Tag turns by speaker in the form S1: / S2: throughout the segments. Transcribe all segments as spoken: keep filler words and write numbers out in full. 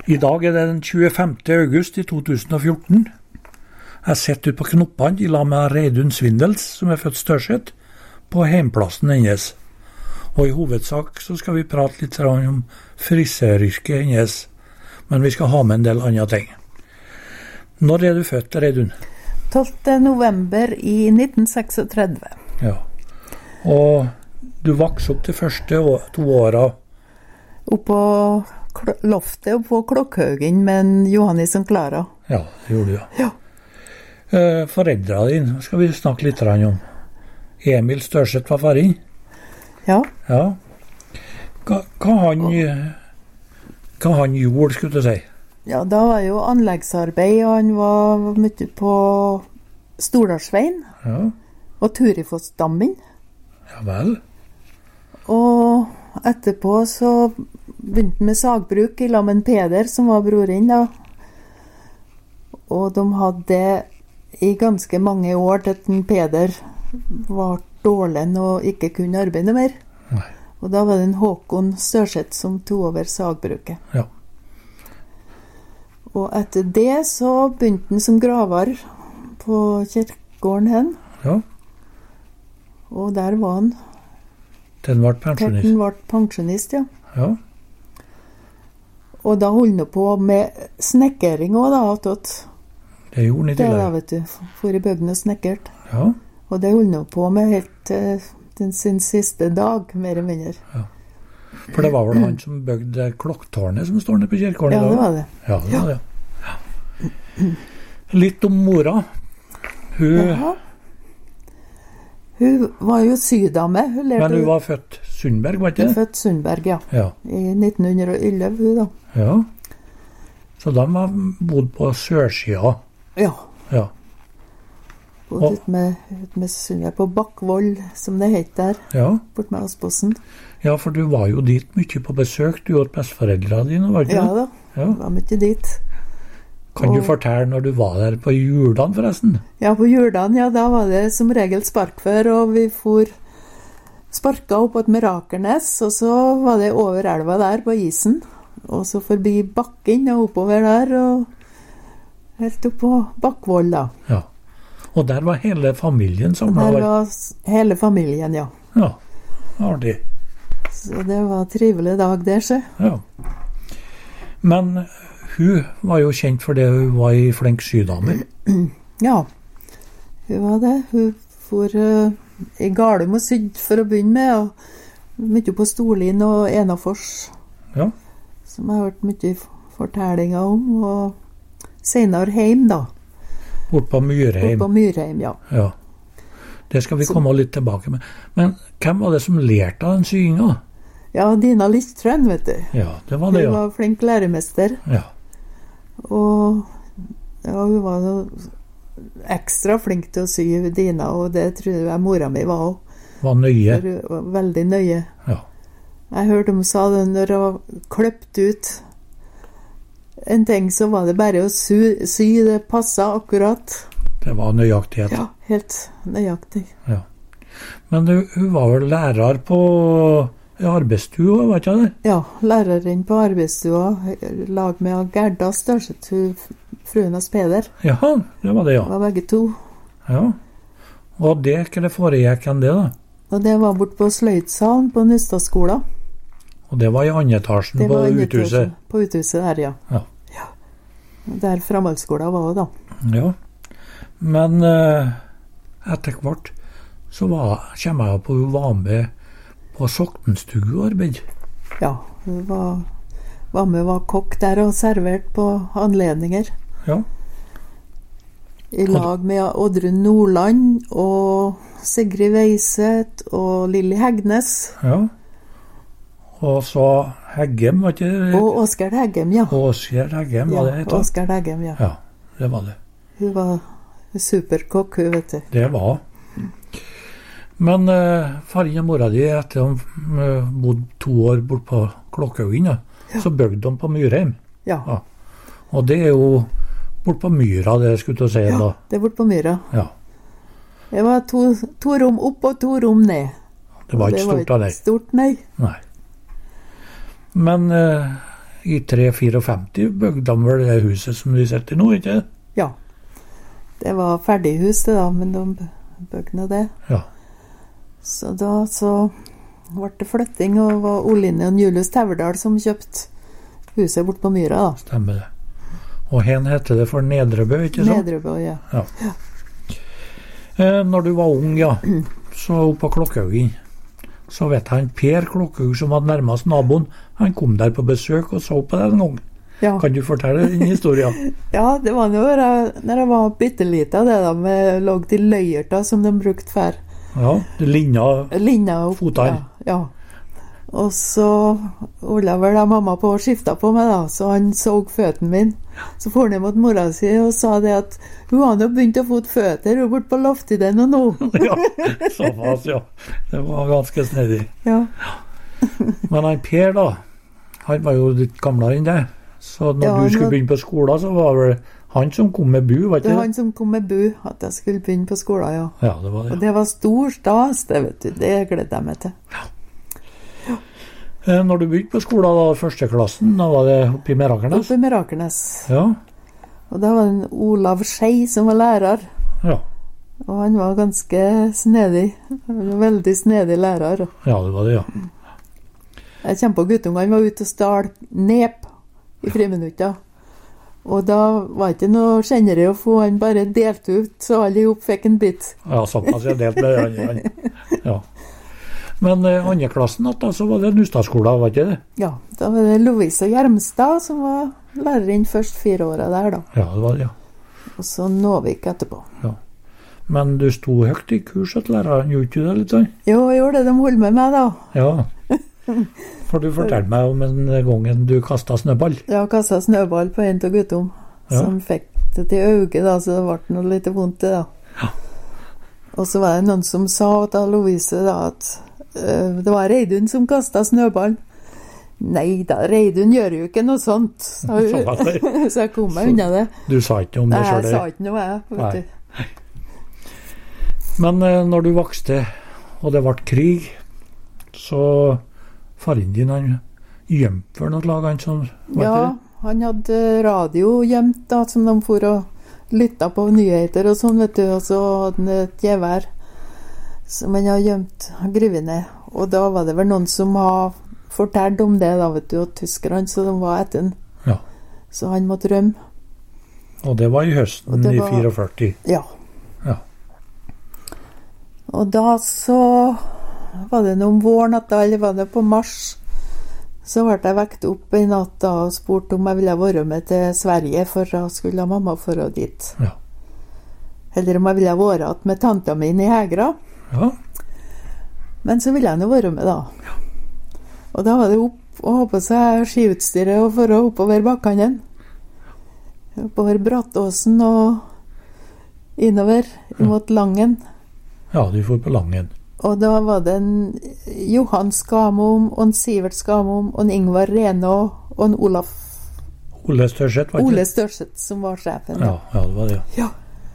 S1: I dag er det den tjuefemte august i to tusen og fjorten. Jeg sitter ute på Knoppand i lag med Reidun Svindels, som er født Størseth, på heimplassen hennes. Og i hovedsak så skal vi prate litt om frisøryrket hennes, men vi skal ha med en del andre ting. Når er du født, Reidun?
S2: tolvte november i nitten tretiseks.
S1: Ja. Og du vokste opp de første å, to åra?
S2: Oppå loftet og på Klokkhaugen med Johannes og Klara.
S1: Ja, det gjorde du, ja.
S2: Ja.
S1: Eh, foreldra dine skal vi snakke litt om. Emil Størseth var faren.
S2: Ja.
S1: Ja. Hva, hva, han, hva han gjorde, skulle du si?
S2: Ja, da var jo anleggsarbeid, og han var mye på Stordalsveien
S1: Ja.
S2: og Turifossdammen.
S1: Ja vel.
S2: Og etterpå så begynte han med sagbruk i lag med en Peder, som var broren da. Og de hadde i ganske mange år til en Peder var dårlig og ikke kunne arbeide mer.
S1: Nei.
S2: Og da var det en Håkon Størseth som tog over sagbruket.
S1: Ja.
S2: Og etter det så begynte han som graver på kirkegården hen.
S1: Ja.
S2: Og der var han.
S1: Den ble
S2: Til
S1: pensjonist.
S2: han ble pensjonist, ja.
S1: Ja.
S2: Og da holdt han på med snekkering også da, attåt.
S1: Det gjorde han i
S2: Det da,
S1: tillegg.
S2: vet du, for i bøgden og snekkert.
S1: Ja.
S2: Og det holdt han på med helt til den sin siste dag, mer eller mindre.
S1: For det var vel han som bygde klokktårnet som står nede på kirkegården i
S2: Ja,
S1: dag?
S2: det var det.
S1: Ja, det var det. Ja. Litt om mora. Hun,
S2: Jaha. Hun var jo sydame. Hun lærte
S1: men hun var født Sundberg, var ikke
S2: Hun
S1: det?
S2: født Sundberg, ja.
S1: Ja.
S2: I nitten elleve, hun da.
S1: Ja. Så de var bodd på sørsida.
S2: Ja.
S1: Ja.
S2: Både
S1: Og-
S2: ut med, ut med Sundberg på Bakkvoll, som det het der,
S1: Ja.
S2: bort med Aspossen.
S1: Ja, for du var jo dit mye på besøk, du og besteforeldrene dine, var ikke
S2: Ja
S1: det?
S2: da,
S1: Ja.
S2: det var mye dit.
S1: Kan du
S2: Og-
S1: fortelle når du var der på julene, forresten?
S2: Ja, på julene, ja, da var det som regel sparkfør, og vi for sparka opp på et Mirakernes, og så var det over elva der på isen, og så forbi bakken og oppover der, og helt opp på Bakkvoll da.
S1: Ja. Og der var hele familien samla?
S2: Der var s- hele familien, ja.
S1: Ja, artig.
S2: Så det var en trivelig dag der, så.
S1: Ja. Men hun var jo kjent for det hun var i flink sydame.
S2: Ja, hun var det. Hun for uh, i Galum og sydd for å begynne med, og mye på Storlien og Enafors,
S1: Ja.
S2: som jeg har hørt mye f- fortellinger om, og senere hjem da,
S1: Bort på
S2: bort
S1: Myrheim.
S2: på Myrheim, ja.
S1: Ja. Det skal vi
S2: Så-
S1: komme litt tilbake med. Men hvem var det som lærte av den syinga?
S2: Ja, Dina Listrøn, vet du.
S1: Ja, det var det,
S2: Hun
S1: ja.
S2: var flink læremester,
S1: Ja.
S2: og ja, hun var jo ekstra flink til å sy, Dina, og det tror jeg mora mi var også.
S1: Var nøye.
S2: For hun var veldig nøye.
S1: Ja.
S2: Jeg hørte de sa det når hun var kløpt ut en ting, så var det bare å sy, sy det passet akkurat.
S1: Det var nøyaktighet.
S2: Ja, helt nøyaktig.
S1: Ja. Men hun, hun var vel lærer på i arbeidsstua, var ikke det?
S2: Ja, læreren på arbeidsstua, lag med Gerda Størseth, hun fruen hans Peder,
S1: Ja, det var det, ja.
S2: var begge to.
S1: ja. Og det, hva det foregikk enn det, da?
S2: Og det var bort på sløydsalen på Nystadskolen.
S1: Og det var i andre etasjen
S2: Det
S1: på
S2: var inne i
S1: uthuset?
S2: etasjen, På uthuset der, ja.
S1: Ja.
S2: Der framhaldsskolen var da.
S1: Ja. Men eh, etter hvert så var, kommer jeg på hun var med på Soktenstuearbeid.
S2: Ja, hun var, var med var kokk der og servert på anledninger.
S1: Ja.
S2: I lag med Oddrun Nordland og Sigrid Weiseth og Lilly Hegnes.
S1: ja. Og så Heggem, var ikke det?
S2: Og Oskar Heggem, ja.
S1: Åsgerd Heggem, var det
S2: Ja,
S1: het?
S2: Oskar Heggem, ja.
S1: Ja, det var det.
S2: Hun var superkokk, hun, vet du.
S1: Det var. Men uh, faren og mora di, etter de uh, bodde to år bort på Klokkhaugen, ja,
S2: Ja.
S1: så bygde de på Myrheim.
S2: Ja,
S1: Ja. Og det er jo bort på Myra, det skulle du si
S2: ja
S1: da.
S2: det er bort på Myra.
S1: Ja.
S2: Det var to, to rom opp og to rom ned.
S1: Det var ikke stort av
S2: Det var
S1: deg.
S2: ikke stort, nei.
S1: Nei. Men uh, i tre femtifire bygde de vel det huset som de sitter i nå, ikke det?
S2: Ja. Det var ferdighus det da, men de bygde det.
S1: Ja.
S2: Så da så ble det flytting, og det var Oline og Julius Taverdal som kjøpte huset bort på Myra da.
S1: Stemmer det. Og hen heter det for Nedrebø, ikke sant?
S2: Nedrebø, ja.
S1: Ja. Eh, når du var ung, ja, så oppe på Klokkehaugen, så vet han Per Klokkehaug, som var nærmest naboen, han kom der på besøk og så på det en gang.
S2: Ja.
S1: Kan du fortelle din historie?
S2: Ja, det var når jeg, når jeg var bittelita, det da, med lagd i løyerta som de brukte før.
S1: Ja, du linja,
S2: linja opp,
S1: fotar.
S2: Ja, ja. Og så holdt vel da mamma på å skifte på meg da, så han så føttene min. Så for han ned mot mora si og sa det at hun hadde begynt å få føtter, hun bort på loftet og nå.
S1: Ja, såpass, ja. Det var ganske snedig.
S2: Ja.
S1: Men han Per da, han var jo litt gamlere enn deg. Så når
S2: Ja,
S1: du skulle
S2: nå-
S1: begynne på skolen, så var det han som kom med bu, var
S2: Det
S1: ikke
S2: var
S1: det?
S2: han som kom med bu, at jeg skulle begynne på skolen, ja.
S1: Ja, det var det.
S2: Og det var stor stas, det vet du, det gledde jeg meg til.
S1: Eh, Når du begynte på skolen, da, førsteklassen, da var det oppe i Merakernes?
S2: Oppe i Merakernes.
S1: Ja,
S2: Og da var det en Olav Skei som var lærer.
S1: ja,
S2: Og han var ganske snedig. Han var en veldig snedig lærer.
S1: ja, det var det, ja.
S2: Jeg kommer på guttungen, han var ute og stjal nep i friminutta. Og da var det ikke noe kjennere å få, han bare delte ut, så alle i hop fikk en bit.
S1: Ja, såpass jeg delte med han, han. Ja. Men eh, andre klassen, da, så var det Nustadskolen, var ikke det?
S2: Ja, da var det Lovise Gjermstad som var læreren først fire åra der da.
S1: Ja, det var det, ja.
S2: Og så Nåvik etterpå.
S1: ja. Men du sto høyt i kurs at læreren, gjorde ikke det litt sånn?
S2: Jo, jeg gjorde det, de holdt med meg da.
S1: Ja. For du fortalte meg om en gangen du kastet snøball.
S2: Jeg kastet snøball på en av guttom,
S1: Ja.
S2: som fikk det til øyet da, så det ble noe litt vondt det da.
S1: Ja.
S2: Og så var det noen som sa til Lovise da at øh, det var Reidun som kastet snøball. Nei da, Reidun gjør jo ikke noe sånt. Så,
S1: Sånn,
S2: så jeg kom meg unna det.
S1: Du sa ikke om det
S2: Nei, jeg
S1: selv?
S2: sa ikke noe, jeg, vet
S1: Nei.
S2: du.
S1: Men eh, når du vokste, og det ble krig, så faren din, han gjemte for noe lag, han som var
S2: Ja,
S1: ikke
S2: han hadde radio gjemt da, som de for og lyttet på nyheter og sånn, vet du, og så hadde han et gevær som han hadde gjemt, grivet ned. Og da var det vel noen som har fortalt om det da, vet du, og tyskerne, så de var etter han.
S1: Ja.
S2: Så han måtte rømme.
S1: Og det var i høsten
S2: Og det
S1: i
S2: var-
S1: fireogførti.
S2: Ja.
S1: Ja.
S2: Og da så var det noen våren at da, eller var det på mars, så ble jeg vekt opp i natt da, og spurt om jeg ville være med til Sverige, for da skulle mamma få dit.
S1: Ja.
S2: Eller om jeg ville være at med tanta min i Hegra.
S1: Ja.
S2: Men så ville jeg nå være med da. Og da var det opp og ha på seg skiutstyret og for å oppover bakkene. Oppover Brattåsen og innover mot Langen.
S1: Ja, du får på Langen.
S2: Og da var det en Johan Skamom, og en Sivert Skamom, og en Ingvar Renå, og en Olaf
S1: Ole Størseth, var ikke
S2: Ole
S1: det?
S2: Størseth som var sjefen.
S1: Ja, ja, det var det.
S2: Ja.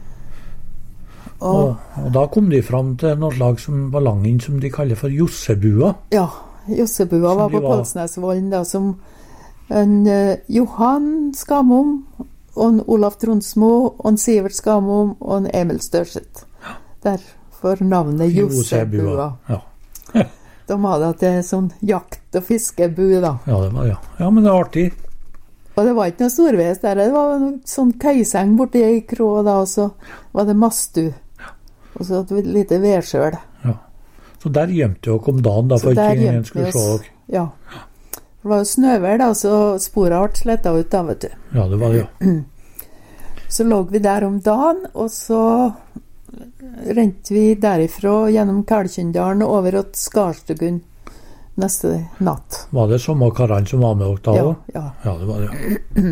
S1: Og,
S2: Og,
S1: og da kom de fram til noe slag som var Langen, som de kaller for Jossebua.
S2: ja, Jossebua
S1: Som
S2: var
S1: de
S2: på
S1: var-
S2: Kolsnesvollen da, som en eh, Johan Skamom, og en Olaf Tronsmo, og en Sivert Skamom, og en Emil Størseth. Derfor navnet Jossebua.
S1: Ja.
S2: De hadde hatt det sånn jakt- og fiskebu da.
S1: ja, det var ja. Ja, men det er artig.
S2: Og det var ikke noe storveis der, det var en sånn køyseng borti i krå da, og så var det mastu. Og så et lite vedskjøl.
S1: Ja. Så der gjemte dere om dagen, da,
S2: Så
S1: for
S2: der
S1: ikke ingen
S2: gjemte vi
S1: skulle se
S2: oss.
S1: dere.
S2: Ja. Det var jo snøvær da, så sporene ble slettet ut da, vet du.
S1: Ja, det var det, ja.
S2: Så lå vi der om dagen, og så rente vi derifra gjennom Kalkjøndalen og over til Skarstugun neste natt.
S1: Var det samme karene som var med dere da
S2: Ja,
S1: òg?
S2: ja.
S1: Ja, det var det, ja.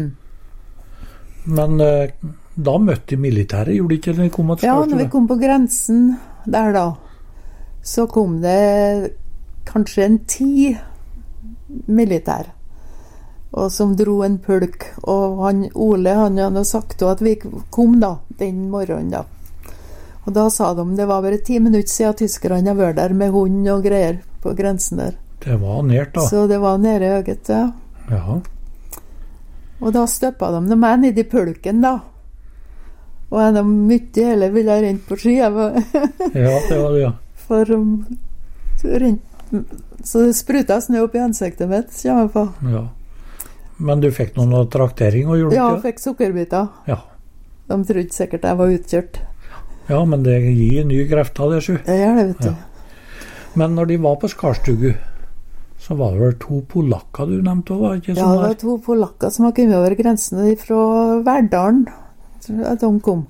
S1: Men eh, da møtte de militæret, gjorde de ikke det? De kom til
S2: Ja, når vi
S1: Skarstugun?
S2: kom på grensen der da, så kom det kanskje en ti militær, og som dro en pulk. Og han, Ole han hadde sagt at vi kom da, den morgenen da. Og da sa de det var bare ti minutter siden tyskerne hadde vært der med hund og greier på grensen der.
S1: Det var nært, da.
S2: Så det var nede i øget, ja.
S1: Ja.
S2: Og da støppa de noe meg ned i pulken, da. Og jeg hadde mye heller ville jeg rent på ski. Jeg var
S1: Ja, det var det, ja.
S2: For um, så, rent, så det spruta snø opp i ansiktet mitt, kommer jeg på.
S1: Ja. Men du fikk noen traktering og gjorde
S2: Ja,
S1: det?
S2: jeg fikk sukkerbiter.
S1: Ja.
S2: De trodde sikkert jeg var utkjørt.
S1: Ja, men det gir ny krefter, det, sju.
S2: Det gjør det, vet du.
S1: Ja. Men når de var på Skarstugu, så var det vel to polakker du nevnte også, var det ikke
S2: Ja,
S1: sånn
S2: det var to polakker som har kommet over grensen fra Verdalen, at de kom.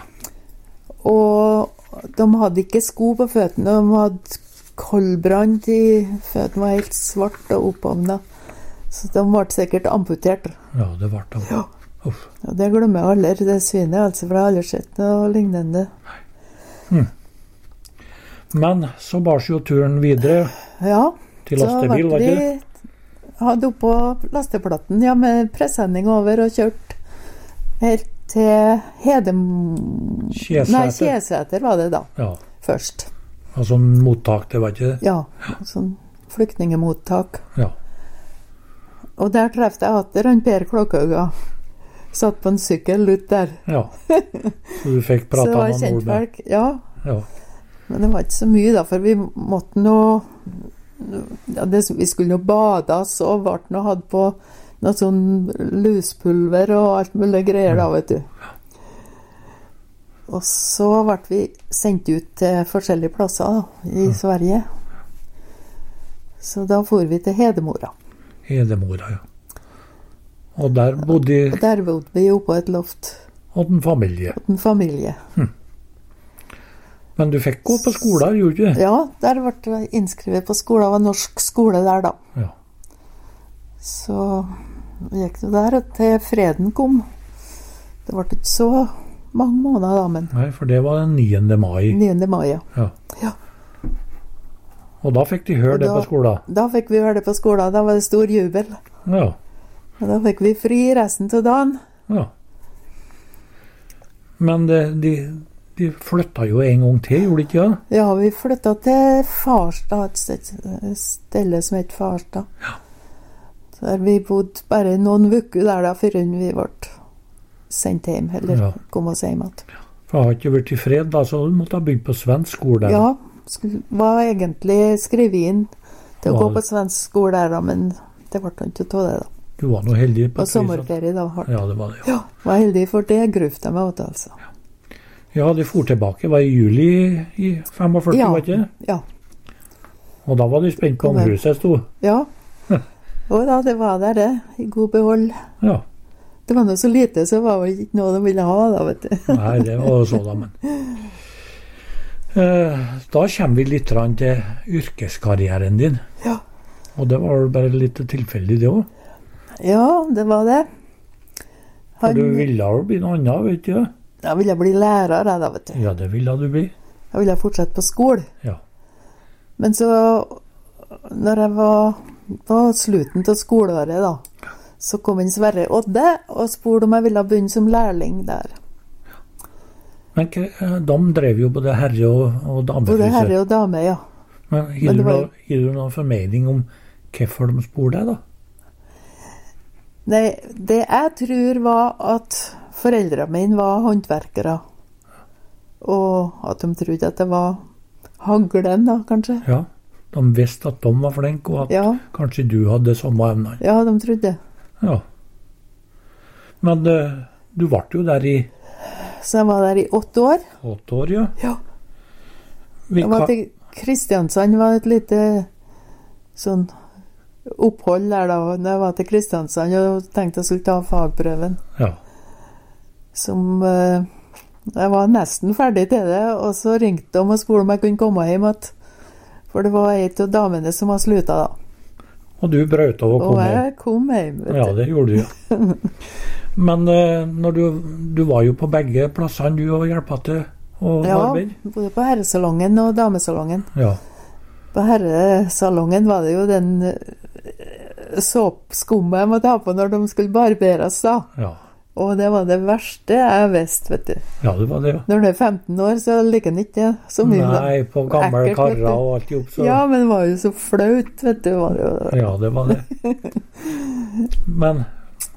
S2: Og de hadde ikke sko på føttene, de hadde koldbrand i føttene, var helt svart og opphavnet. Så de ble sikkert amputert.
S1: Ja, det ble det.
S2: Ja.
S1: Uff.
S2: Og det glemmer jeg aldri, det svinet, altså, for jeg har aldri sett noe lignende.
S1: Hm. Men så bar jo turen videre
S2: Ja,
S1: til lastebil, var det ikke?
S2: vi hadde oppå lasteplatten, ja, med presenning over og kjørt helt til Hedem...
S1: Kjeseter.
S2: Nei, Kjeseter var det da,
S1: Ja,
S2: først.
S1: og sånn mottak, det var ikke det?
S2: Ja, sånn flyktningemottak.
S1: Ja.
S2: Og der trefte jeg atter han Per Klokkauga. Satt på en sykkel ut der.
S1: Ja. Så du fikk
S2: Så
S1: prata
S2: det var
S1: med nordmenn?
S2: kjentfolk, ja.
S1: Ja.
S2: Men det var ikke så mye da, for vi måtte nå ja, det, vi skulle jo bades og ble nå hatt på noe sånn luspulver og alt mulig greier da, vet du. Og så ble vi sendt ut til forskjellige plasser da, i
S1: Ja.
S2: Sverige. Så da for vi til Hedemora.
S1: Hedemora, ja. Og der bodde
S2: Og der bodde vi jo på et loft.
S1: og en familie.
S2: Og en familie.
S1: Men du fikk gå på skole, gjorde du ikke?
S2: Ja, der ble jeg innskrevet på skole. Det var norsk skole der da.
S1: Ja.
S2: Så gikk det der til freden kom. Det ble ikke så mange måneder da, men
S1: Nei, for det var den niende mai.
S2: niende mai, ja.
S1: Ja.
S2: Ja.
S1: Og da fikk de høre
S2: Og
S1: det
S2: da-
S1: på skolen.
S2: Da fikk vi høre det på skolen. Da var det stor jubel.
S1: Ja.
S2: Og da fikk vi fri resten av dagen.
S1: Ja. Men det, de, de flytta jo en gang til, gjorde de ikke det?
S2: Ja, vi flyttet til Farstad, et sted- stelle som het Farstad. Der vi bodde bare noen uker der da, før vi ble sendt hjem, eller
S1: Ja.
S2: kom oss hjem igjen.
S1: For jeg har ikke vært i fred, da, så du måtte ha begynt på svensk skole der.
S2: Ja, skulle, var egentlig skrevet inn til å
S1: Var
S2: gå
S1: det?
S2: på svensk skole der da, men det ble ikke av det da.
S1: Du var nå heldig på
S2: Og
S1: et vis at-
S2: sommerferie da. Hardt.
S1: Ja, det var det. Ja,
S2: Ja, var heldig for det grufta meg åt, altså.
S1: ja de for tilbake. Var i juli i femogførti,
S2: Ja.
S1: var det ikke?
S2: Ja.
S1: Og da var de spent på om
S2: Kom her.
S1: huset sto.
S2: Ja. Og da, det var der det, i god behold.
S1: Ja.
S2: Det var noe så lite, så var det ikke noe de ville ha da, vet du.
S1: Nei, det var så da, men. Eh, da kommer vi litt grann til yrkeskarrieren din.
S2: Ja.
S1: Og det var vel bare litt tilfeldig, det òg.
S2: Ja, det var det.
S1: For
S2: Han,
S1: du ville vel bli noe annet, vet du?
S2: jeg ville bli lærer, jeg da, vet du.
S1: Ja, det ville du bli.
S2: Jeg ville fortsette på skole.
S1: Ja.
S2: Men så, når jeg var på slutten av skoleåret da, så kom en Sverre Odde og spurte om jeg ville begynne som lærling der.
S1: Men hva- eh, de drev jo både herre- og, og
S2: Både
S1: damefryser.
S2: herre og dame, ja.
S1: Men
S2: Men
S1: gir
S2: det
S1: du,
S2: var
S1: noe-
S2: jo-
S1: gir du noen formening om hvorfor de spurte deg, da?
S2: Nei, det jeg tror var at foreldrene mine var håndverkere. Og at de trodde at det var haglen da, kanskje.
S1: Ja. De visste at de var flinke, og at
S2: Ja,
S1: kanskje du hadde samme evner.
S2: ja, de trodde.
S1: Ja. Men eh, du ble jo der i
S2: Så jeg var der i åtte år.
S1: åtte år, ja.
S2: Ja.
S1: Vi
S2: Jeg var
S1: kan-
S2: til Kristiansand, var et lite sånn opphold der da. Når jeg var til Kristiansand og tenkte jeg skulle ta fagprøven.
S1: Ja.
S2: Som eh, Jeg var nesten ferdig til det, og så ringte de og spurte om jeg kunne komme hjem igjen. For det var ei av damene som var slutta da.
S1: Og du brøt av å
S2: Og
S1: komme hjem.
S2: jeg kom hjem, vet
S1: Ja,
S2: du.
S1: det gjorde du, ja. Men eh, når du, du var jo på begge plassene, du, og hjelpa til å
S2: Ja,
S1: arbeide.
S2: både på herresalongen og damesalongen.
S1: Ja.
S2: På herresalongen var det jo den eh, såpskummet jeg måtte ha på når de skulle barberes da.
S1: Ja.
S2: Og det var det verste jeg visste, vet du.
S1: ja, det var det, ja.
S2: Når du er femten år, så liker en ikke det så mye. da.
S1: Nei, på gamle
S2: Ekkelt, vet
S1: karer
S2: du.
S1: og alt i opp, så
S2: Ja, men det var jo så flaut, vet du. Var det jo.
S1: Ja, det var det. Men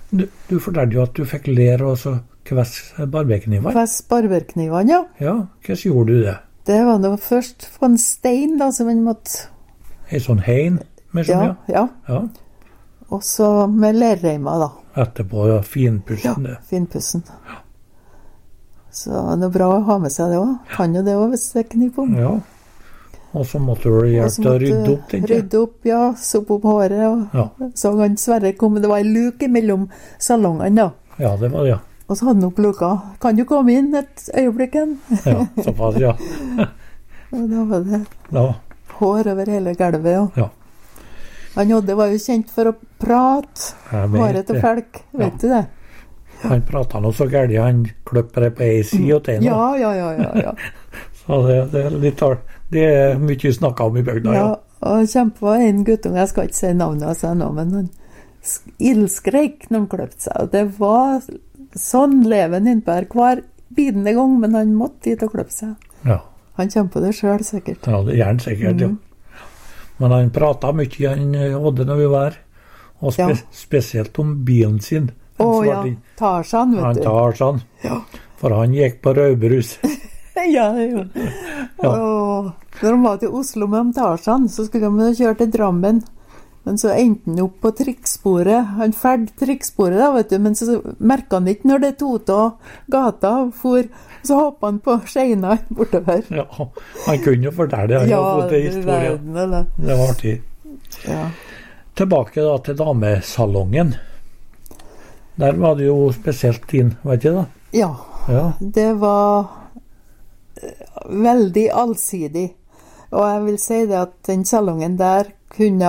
S1: Du, du fortalte jo at du fikk ler og så kvesse barberkniver.
S2: Kvess barberknivene, ja.
S1: Ja, hvordan gjorde du det?
S2: Det var nå først på en stein, da, som man måtte...
S1: En sånn hein, med sånn,
S2: Ja, ja.
S1: ja.
S2: Og så med lerreimer, da.
S1: Etterpå, ja, finpussen det.
S2: Ja, finpussen. Så det er bra å ha med seg det også. Kan jo det også, hvis det kniper om.
S1: Ja. Og så måtte du hjelpe til å rydde opp, tenkte jeg.
S2: Rydde opp, ja. Soppe opp håret. Og
S1: Ja.
S2: så han Sverre kom, det var en luke mellom salongene, da.
S1: Ja, det var det, ja.
S2: Og så hadde han opp luka. Kan du komme inn et øyeblikk? igjen?
S1: Ja, såpass, ja.
S2: Og da var det
S1: Ja,
S2: hår over hele gulvet. Og
S1: ja.
S2: han Odde var jo kjent for å prate
S1: Jeg vet
S2: håret til
S1: det.
S2: folk. Vet
S1: Ja.
S2: du det?
S1: Han pratet noe så gærlig, han kløpper det på ei side og til nå.
S2: Ja, ja, ja, ja, ja.
S1: Så det, det er litt art. Det er mye snakket om i bygda, ja.
S2: Ja, og kjempe var en guttung, jeg skal ikke si navnet hans ennå, men han sk- ildskreik når han kløpte seg. Og det var sånn leven innpå her hver bidende gang, men han måtte dit og kløpe seg.
S1: Ja,
S2: Han kjempe på det selv, sikkert.
S1: ja det gjerne sikkert, ja.
S2: Mhm.
S1: Men han pratet mye, han Odde, når vi var her. Og spe
S2: Ja.
S1: spesielt om bilen sin.
S2: Å
S1: Han
S2: ja,
S1: svarte-
S2: Tarzan,
S1: Han
S2: vet du.
S1: tar sånn,
S2: Ja,
S1: for han gikk på rødbrus.
S2: ja, det gjorde han.
S1: Ja.
S2: Og når de var til Oslo med Tarzan, så skulle de kjøre til Drammen. Men så endte han opp på trikksporet. Han ferd trikksporet, da, vet du, men så merket han ikke når det tok av gata for. Så hoppet han på skeina bortover.
S1: Ja, han kunne jo fortelle det. Han
S2: Ja,
S1: har fått det i
S2: du
S1: historien.
S2: verden, eller?
S1: Det var artig.
S2: Ja.
S1: Tilbake da til damesalongen. Der var det jo spesielt din, vet du da?
S2: Ja,
S1: Ja,
S2: det var eh, veldig allsidig. Og jeg vil si det at den salongen der kunne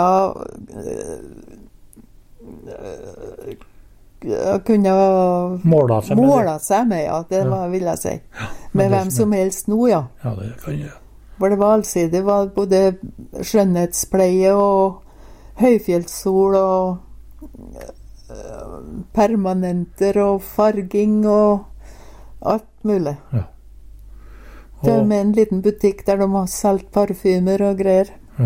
S2: eh, kunne
S1: måla seg med
S2: måla seg med, ja. Det var, vil jeg si.
S1: Men
S2: Med
S1: det
S2: hvem
S1: som
S2: som helst nå, ja.
S1: det. Ja, det kan jeg.
S2: For det var allsidig. Det var både skjønnhetspleie og høyfjellssol og eh, permanenter og farging og alt mulig.
S1: Ja.
S2: Det
S1: Og,
S2: med en liten butikk der de har solgt parfymer og greier.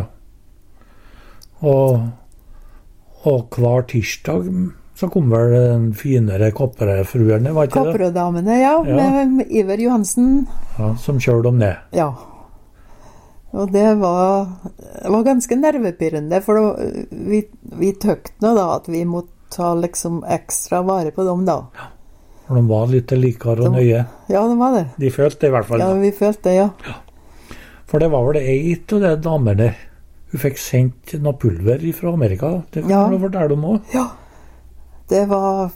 S1: og, og hver tirsdag så kom vel den finere kopperfruerne, var ikke det?
S2: Kopperødamene, ja,
S1: Ja.
S2: med Iver Johansen.
S1: Ja, som kjørte om det.
S2: Ja. Og det var, det var ganske nervepirrende, for da, vi, vi tøkte nå da at vi måtte ta liksom ekstra vare på dem da.
S1: For de var litt likere og
S2: De-
S1: nøye.
S2: Ja, det var det.
S1: De følte det i hvert fall.
S2: Ja, vi følte det, ja.
S1: For det var vel ei av de damene hun fikk sendt noe pulver fra Amerika. Det kan
S2: Ja.
S1: du fortelle om òg.
S2: Ja, det var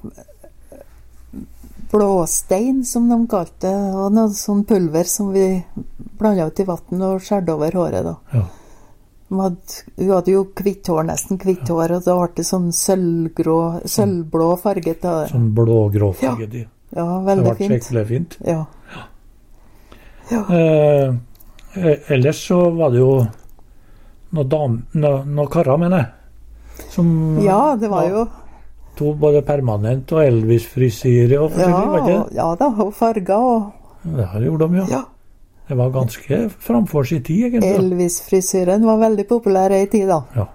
S2: blåstein, som de kalte det, og noe sånn pulver som vi blandet ut i vatten og skjærte over håret da.
S1: Ja.
S2: Hun hadde, hun hadde jo kvitt hår, nesten kvitt hår, og da ble det sånn sølvgrå, sølvblå farge til det.
S1: Sånn blågrå farge. de.
S2: Ja,
S1: Det
S2: veldig
S1: ble
S2: fint.
S1: skikkelig fint.
S2: Ja. Ja.
S1: Eh, eh, ellers så var det jo noen dam, noe, noe karer, mener jeg. Som
S2: ja, det var jo
S1: to både permanent og Elvis-frisyre og
S2: ja,
S1: forskjellig, var ikke det?
S2: ja da, og farger og
S1: Det her gjorde de, ja.
S2: ja.
S1: Det var ganske framfor sin tid, egentlig.
S2: Elvis-frisyren var veldig populær i tid da.
S1: Ja.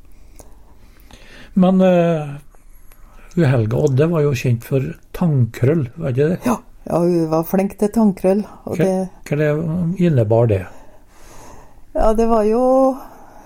S1: Men uh, Helga Odde var jo kjent for tannkrøll, var ikke det?
S2: Ja, ja, hun var flink til tannkrøll, og
S1: Hva,
S2: det,
S1: hva det innebar det?
S2: ja, det var jo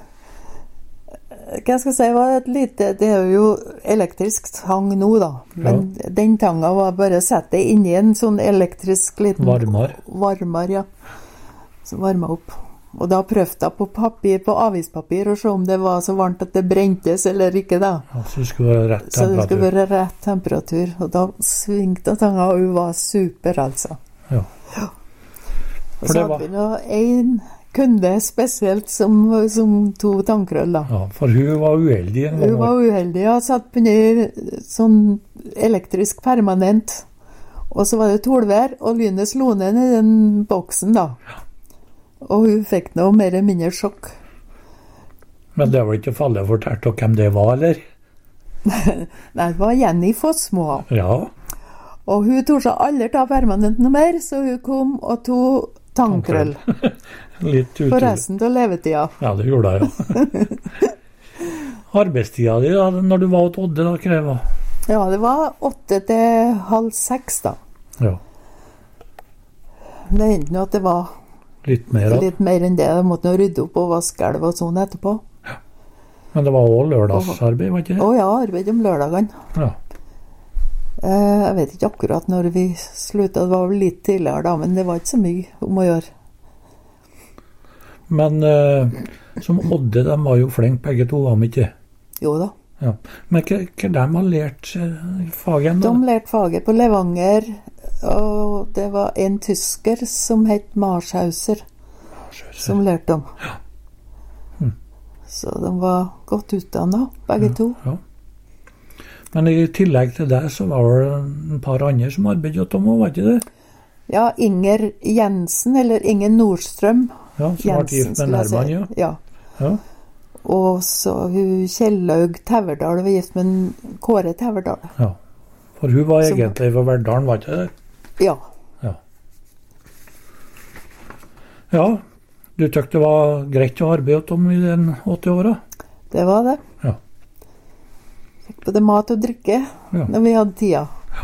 S2: hva skal jeg si, var et lite, det er jo elektrisk tang nå da, men den tanga var bare å sette inn i en sånn elektrisk liten
S1: Varmar.
S2: varmar, ja, som varmet opp. Og da prøvde jeg på papir, på avispapir, og se om det var så varmt at det brentes eller ikke da.
S1: Ja, så det skulle være rett
S2: Så det skulle
S1: temperatur.
S2: være rett temperatur, og da svingte tanga, og hun var super, altså.
S1: Ja.
S2: Og
S1: For
S2: så
S1: det
S2: hadde
S1: var-
S2: vi nå en kunde spesielt som, som to tannkrøll da.
S1: Ja, for hun var uheldig en gang.
S2: Hun var uheldig, og satt på ned sånn elektrisk permanent. Og så var det tolvær, og lynet slo ned i den boksen da. Og hun fikk noe mer eller mindre sjokk.
S1: Men det var ikke farlig å fortelle dere hvem det var, eller?
S2: Nei, det var Jenny Fossmo.
S1: Ja,
S2: Og hun torde seg aldri ta permanent noe mer, så hun kom og tog tannkrøll.
S1: litt
S2: For
S1: utrolig.
S2: resten av levetida.
S1: Ja, det gjorde jeg, ja. Arbeidstida di da, når du var hos Odde, da, hva det var?
S2: Ja, det var åtte til halv seks da.
S1: Ja.
S2: Det hendte nå at det var
S1: Litt mer, da.
S2: litt mer enn det. Jeg måtte nå rydde opp og vaske elv og sånn etterpå.
S1: Men det var også lørdagsarbeid, var ikke det?
S2: Å ja, arbeid om lørdagene.
S1: Ja.
S2: Eh, jeg vet ikke akkurat når vi sluttet. Det var vel litt tidligere da, men det var ikke så mye om å gjøre.
S1: Men eh, som Odde, de var jo flinke begge to, var de ikke?
S2: Jo da.
S1: Ja. Men hva, hva de har lært eh, fagen da?
S2: De lærte faget på Levanger, og det var en tysker som het Marshauser, som lærte dem.
S1: Ja. Hm.
S2: Så de var godt utdannet, begge
S1: Ja,
S2: to.
S1: ja. Men i tillegg til det, så var det en par andre som arbeidet hos dem også, var ikke det?
S2: Ja, Inger Jensen, eller Inger Nordstrøm.
S1: Ja, som var gift med
S2: skulle jeg si.
S1: Nerman, ja.
S2: Ja.
S1: Ja.
S2: Og så hun Kjellaug Teverdal var gift med en Kåre Teverdal.
S1: Ja. For hun var
S2: Som-
S1: egentlig fra Verdalen, var ikke det?
S2: Ja.
S1: Ja. Ja, du tykte det var greit å arbeide hos dem i den åtti åra?
S2: Det var det.
S1: Ja.
S2: Fikk både mat og drikke
S1: Ja.
S2: når vi hadde tida.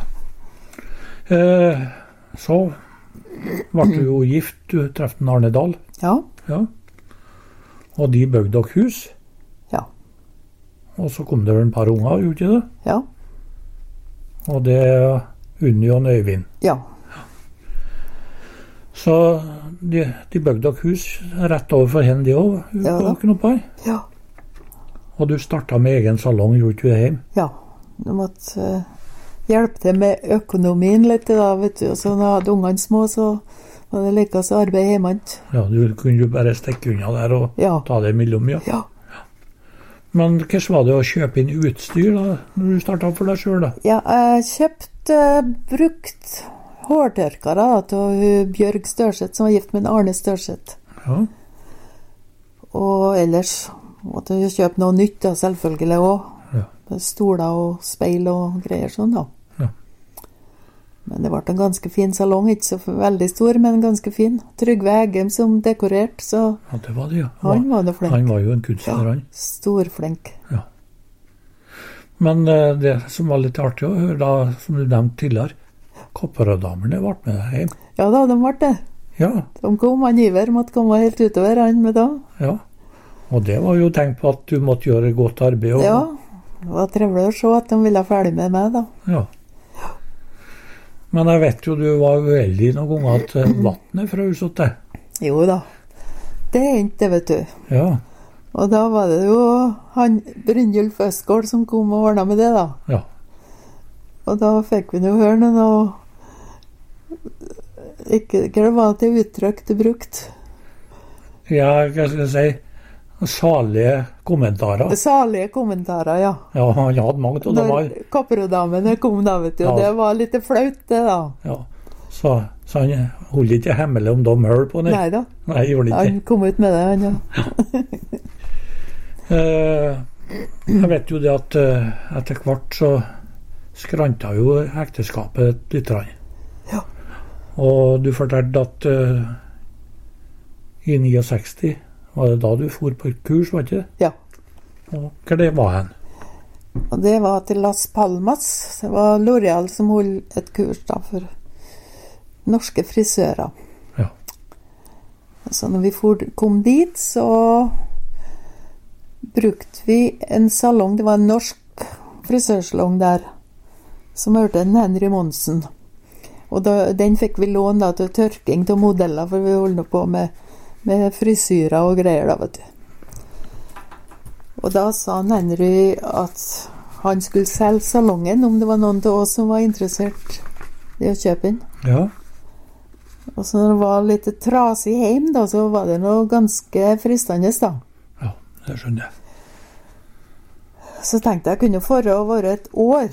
S1: Eh, så ble du jo gift, du traff en Arne Dahl.
S2: Ja.
S1: Ja. Og de bygde dere hus.
S2: Ja.
S1: Og så kom det vel en par unger, gjorde ikke det?
S2: Ja.
S1: Og det er Unni og Øyvind.
S2: Ja.
S1: Så de, de bygde dere hus rett overfor henne, de òg,
S2: Ja da.
S1: på Knoppa.
S2: Ja.
S1: Og du starta med egen salong, gjorde ikke det hjemme?
S2: Ja. Du måtte eh, hjelpe til med økonomien litt da, vet du. Og så når jeg hadde ungene små, så var det like så arbeid hjemme.
S1: Ja, du kunne jo bare stikke unna der og
S2: Ja.
S1: ta det imellom, ja.
S2: Ja.
S1: Men hvordan var det å kjøpe inn utstyr da, når du starta for deg sjøl, da?
S2: Ja, jeg kjøpte eh, brukt hårtørkere da, til hun Bjørg Størseth, som var gift med en Arne Størseth.
S1: Ja.
S2: Og ellers måtte jeg kjøpe noe nytt da, selvfølgelig også.
S1: Ja.
S2: Stoler og speil og greier sånn da.
S1: Ja.
S2: Men det ble en ganske fin salong, ikke så veldig stor, men ganske fin. Trygve Eggem som dekorert, så
S1: Ja, det var det, ja.
S2: han var noe flink.
S1: Han var jo en kunstner, han.
S2: Storflink.
S1: Ja. Men eh, det som var litt artig å høre, da, som du nevnte tidligere, Kopperød-damerne ble med deg hjem.
S2: Ja da, de ble det.
S1: Ja,
S2: De kom, han Iver måtte komme helt utover han med da.
S1: ja. Og det var jo tenkt på at du måtte gjøre godt arbeid. Og,
S2: Ja, det var trevelig å se at de ville ferdig med meg da.
S1: Ja. Men jeg vet jo du var uheldig noen ganger at eh, vannet frøs åt deg.
S2: Jo da, det hendte, vet du.
S1: Ja,
S2: Og da var det jo han Brynjulf Østgård som kom og ordnet med det da.
S1: ja.
S2: Og da fikk vi jo høre noe ikke, hva det var til uttrykk du brukte.
S1: Ja, hva skal jeg si, salige kommentarer.
S2: Salige kommentarer, ja.
S1: Ja, han hadde mange av dem.
S2: Når Kopperød-damene kom da, vet du. Og
S1: Ja.
S2: det var litt flaut, det da.
S1: Ja. Så, så han holdt ikke hemmelig om de hørte på det.
S2: Nei da.
S1: Nei, gjorde han
S2: Han
S1: ikke.
S2: kom ut med det, han, ja.
S1: Eh, jeg vet jo det at eh, etter hvert så skranta jo ekteskapet litt. grann.
S2: Ja.
S1: Og du fortalte at eh, i sekstifire var det da du for på et kurs, var ikke det?
S2: Ja.
S1: Og hva det var hen?
S2: Og det var til Las Palmas. Det var L'Oreal som holdt et kurs da for norske frisører.
S1: Ja.
S2: Så når vi for, kom dit, så brukte vi en salong. Det var en norsk frisørsalong der, som hørte en Henry Monsen. Og da, den fikk vi lån da til tørking til modeller, for vi holdt nå på med, med frisyrer og greier da, vet du. Og da sa han Henry at han skulle selge salongen, om det var noen av oss som var interessert i å kjøpe den.
S1: Ja.
S2: Og så når det var litt trasig hjem da, så var det noe ganske fristende da.
S1: Ja, det skjønner jeg.
S2: Så tenkte jeg kunne for å være et år.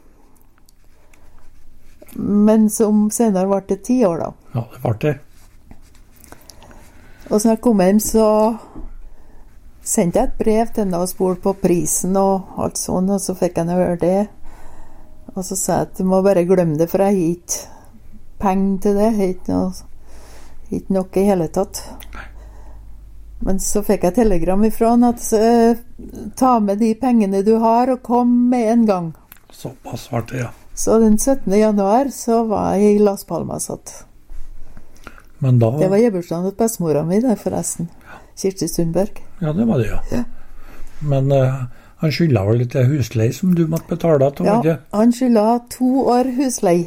S2: Men som senere ble det ti år da.
S1: Ja, det ble det.
S2: Og så når jeg kom hjem, så sendte jeg et brev til henne og spurte på prisen og alt sånt, og så fikk jeg høre det. Og så sa jeg at du må bare glemme det, for jeg har ikke penger til det. Jeg har ikke noe, ikke noe i hele tatt. Men så fikk jeg telegram ifra han at uh, ta med de pengene du har og kom med en gang.
S1: Såpass var det, ja.
S2: Så den syttende januar så var jeg i Las Palmas att.
S1: Men da...
S2: Det var gebursdagen til bestemora mi der, forresten. Kirsti Sundberg.
S1: Ja, det var det, ja.
S2: Ja.
S1: Men uh, han skylda vel litt husleie som du måtte betale til,
S2: Ja,
S1: ikke?
S2: han skylda to år husleie.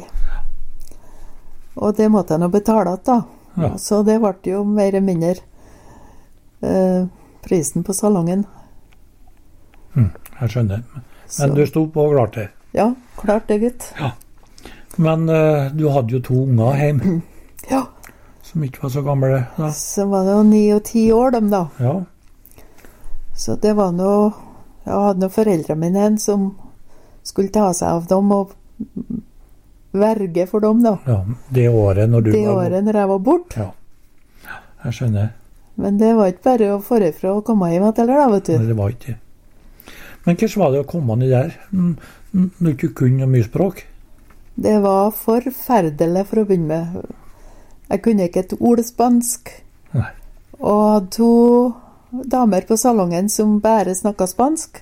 S2: Og det måtte han jo betale da.
S1: Ja.
S2: Så det ble jo mer eller mindre eh, prisen på salongen.
S1: Hm, jeg skjønner.
S2: Så.
S1: Men du sto på og klarte det.
S2: Ja, klart det, gutt.
S1: Ja. Men uh, du hadde jo to unger hjemme,
S2: Ja,
S1: som ikke var så gamle da.
S2: så var det jo ni og ti år dem da.
S1: Ja,
S2: Så det var noe, jeg hadde noen foreldre mine en som skulle ta seg av dem og verge for dem da.
S1: ja, det året når du
S2: Det
S1: var...
S2: året når jeg var bort.
S1: Ja, jeg skjønner.
S2: Men det var ikke bare å forifra å komme hjem etter da, vet
S1: Nei,
S2: du.
S1: det var ikke det. Men hvordan var det å komme ned der, n- n- når du ikke kunne mye språk?
S2: Det var forferdelig for å begynne med. Jeg kunne ikke et ord spansk.
S1: Nei.
S2: Og hadde to damer på salongen som bare snakket spansk.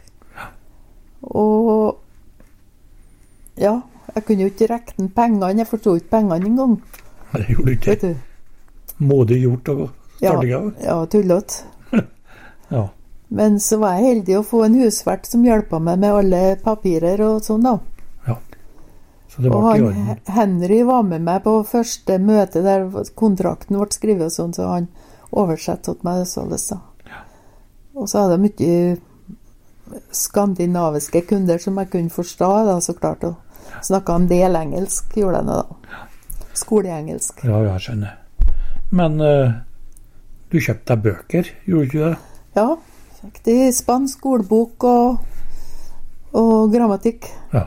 S2: Og ja, jeg kunne jo ikke rekne pengene. Jeg forstod ikke pengene engang.
S1: Nei, det gjorde du ikke.
S2: Vet du?
S1: Modig gjort å
S2: Ja,
S1: starte av.
S2: ja tullete.
S1: Ja,
S2: Men så var jeg heldig å få en husvert som hjelpa meg med alle papirer og sånn da.
S1: ja. Så det
S2: Og
S1: var ikke i
S2: han,
S1: orden.
S2: Henry var med meg på første møte der kontrakten ble skrevet og sånn, så han oversette til meg således da. Og så hadde jeg mye skandinaviske kunder som jeg kunne forstå da, så klart, og snakket en del engelsk, gjorde jeg nå da. Skoleengelsk.
S1: Ja, jeg skjønner. Men uh, du kjøpte deg bøker, gjorde du ikke det?
S2: Ja, fikk de spansk ordbok og, og grammatikk.
S1: Ja.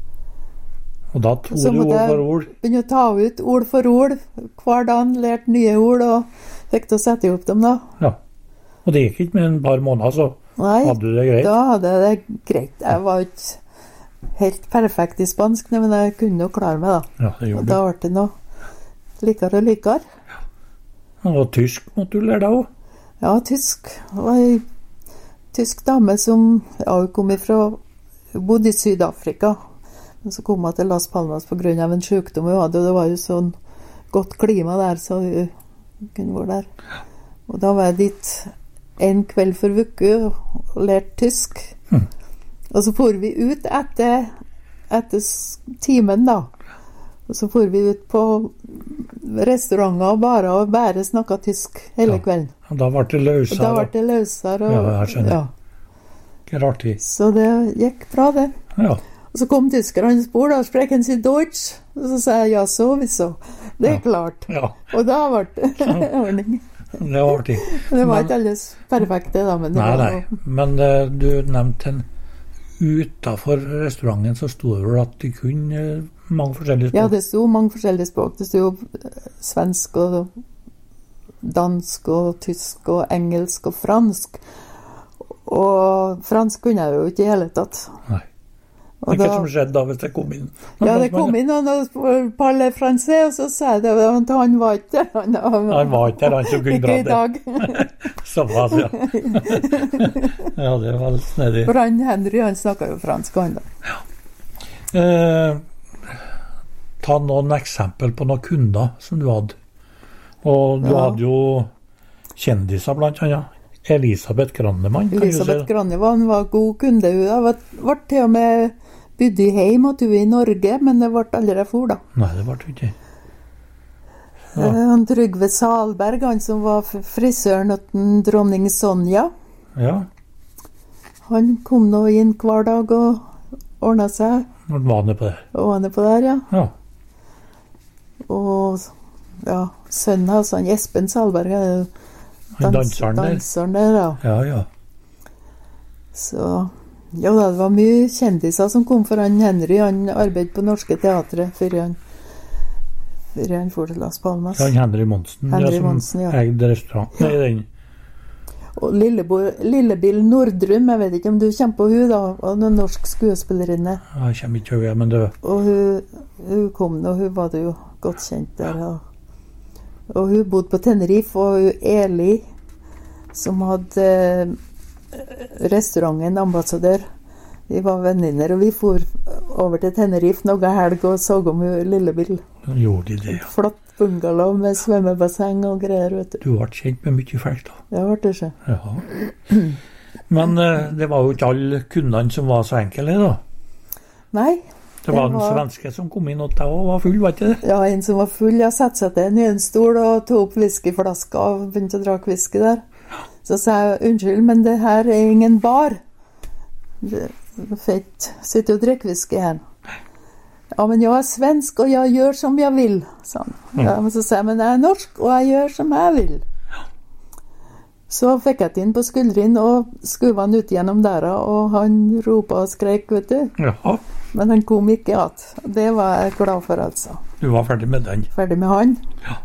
S1: Og da tog
S2: Så
S1: du
S2: måtte
S1: ord
S2: jeg
S1: for ord.
S2: begynne å ta ut ord for ord hver dag, lært nye ord og fikk til å sette opp dem da.
S1: Ja. Og det gikk ikke med en par måneder, så
S2: Nei,
S1: hadde du det greit.
S2: da hadde jeg det greit. Jeg var ikke helt perfekt i spansk, men jeg kunne jo klare meg da.
S1: Ja, det
S2: Og
S1: gjorde
S2: da
S1: du.
S2: ble det noe likere og likere.
S1: Og tysk måtte du lære deg også.
S2: Ja, tysk. Det var en tysk dame som, ja, hun kom ifra, hun bodde i Sydafrika. Men så kom hun til Las Palmas på grunn av en sykdom hun hadde, og det var jo sånn godt klima der, så hun kunne være der. Og da var jeg dit en kveld for uke og lærte tysk.
S1: Hm.
S2: Og så for vi ut etter, etter s- timen da. Og så for vi ut på restauranter og barer og bare snakket tysk hele
S1: Ja.
S2: kvelden.
S1: Og da ble det
S2: Og
S1: løsere.
S2: da ble det løsere. Og,
S1: Ja, jeg skjønner.
S2: ja.
S1: Ikke rart i.
S2: Så det gikk bra det.
S1: Ja.
S2: Og så kom tyskerne og spurte, da sprechen Sie Deutsch? Og så sa jeg, ja, sowieso. Det er
S1: Ja.
S2: klart.
S1: Ja,
S2: Og da ble det ordning.
S1: det var artig.
S2: Det var
S1: Men-
S2: ikke alles perfekte da, men det
S1: Nei,
S2: var
S1: nei. Men eh, du nevnte en utenfor restauranten, så stod det vel at de kunne eh, mange forskjellige
S2: Ja,
S1: språk.
S2: det sto mange forskjellige språk. Det sto jo svensk og dansk og tysk og engelsk og fransk. Og fransk kunne jeg jo ikke i hele tatt.
S1: Nei.
S2: Og
S1: Men hva
S2: da-
S1: som skjedde da hvis det kom inn?
S2: Ja, det kom inn noen og parle fransé, og så sa jeg det, at han var ikke der. Han,
S1: Han var ikke der, han som kunne
S2: ikke i
S1: dra det.
S2: dag.
S1: Såpass, ja. Ja, det var litt snedig.
S2: For han Henry, han snakket jo fransk, han da.
S1: Eh, ta noen eksempel på noen kunder som du hadde. Og du
S2: Ja.
S1: hadde jo kjendiser blant annet. Elisabeth Grannemann, kan
S2: Elisabeth
S1: du si.
S2: Grannevann var god kunde. Hun har vært- vært til og med bydd i heim og du i Norge, men det ble aldri for da.
S1: Nei, det ble det ikke. Ja.
S2: Eh, Han Trygve Salberg, han som var f- frisøren til dronning Sonja,
S1: Ja,
S2: han kom nå inn hver dag og ordnet seg,
S1: når du var nede på det.
S2: og var nede på der, ja.
S1: Ja,
S2: Og ja, sønnen hans, han Espen Salberg, er jo
S1: han
S2: dans-
S1: danseren der.
S2: danseren der, ja.
S1: Ja, ja.
S2: Så ja, da, det var mye kjendiser som kom for han Henry. Han arbeidet på Norske Teatret før han, før han for til Las Palmas.
S1: Han Henry Monsen,
S2: Henry
S1: ja, som
S2: Monsen, ja.
S1: eide restaurant. Nei, den.
S2: Og Lillebo, Lillebill Nordrum, jeg vet ikke om du kjenner på hun da, og noen norsk skuespillerinne.
S1: Jeg kommer ikke til å men det
S2: Og hun, hun kom nå, hun var det jo godt kjent der. Ja. Og hun bodde på Tenerife, og hun Eli, som hadde eh, restauranten Ambassadør, vi var venninner, og vi for over til Tenerife noe helg og så om Lillebill.
S1: Gjorde de det, ja.
S2: Flott bungalow med svømmebasseng og greier, vet du.
S1: Du ble kjent med mye folk, da.
S2: Ja, ble det ikke.
S1: Ja. Men uh, det var jo ikke alle kundene som var så enkle, da.
S2: Nei.
S1: Det var en svenske som kom inn og deg og var full, var ikke det?
S2: Ja, en som var full. Jeg satte seg til en stol og tog opp whiskyflaska og begynte å drak whisky der. Så sa jeg, unnskyld, men det her er ingen bar. Fett. Sitter og drikker whisky her. Ja, men jeg er svensk, og jeg gjør som jeg vil, sa han. Ja, men så sa jeg, men jeg er norsk, og jeg gjør som jeg vil. Så fikk jeg inn på skuldrin, og skuva han ut gjennom døra, og han ropet og skrek, vet du.
S1: Ja.
S2: Men han kom ikke at. Det var jeg glad for, altså.
S1: Du var ferdig med den?
S2: Ferdig med han.
S1: Ja.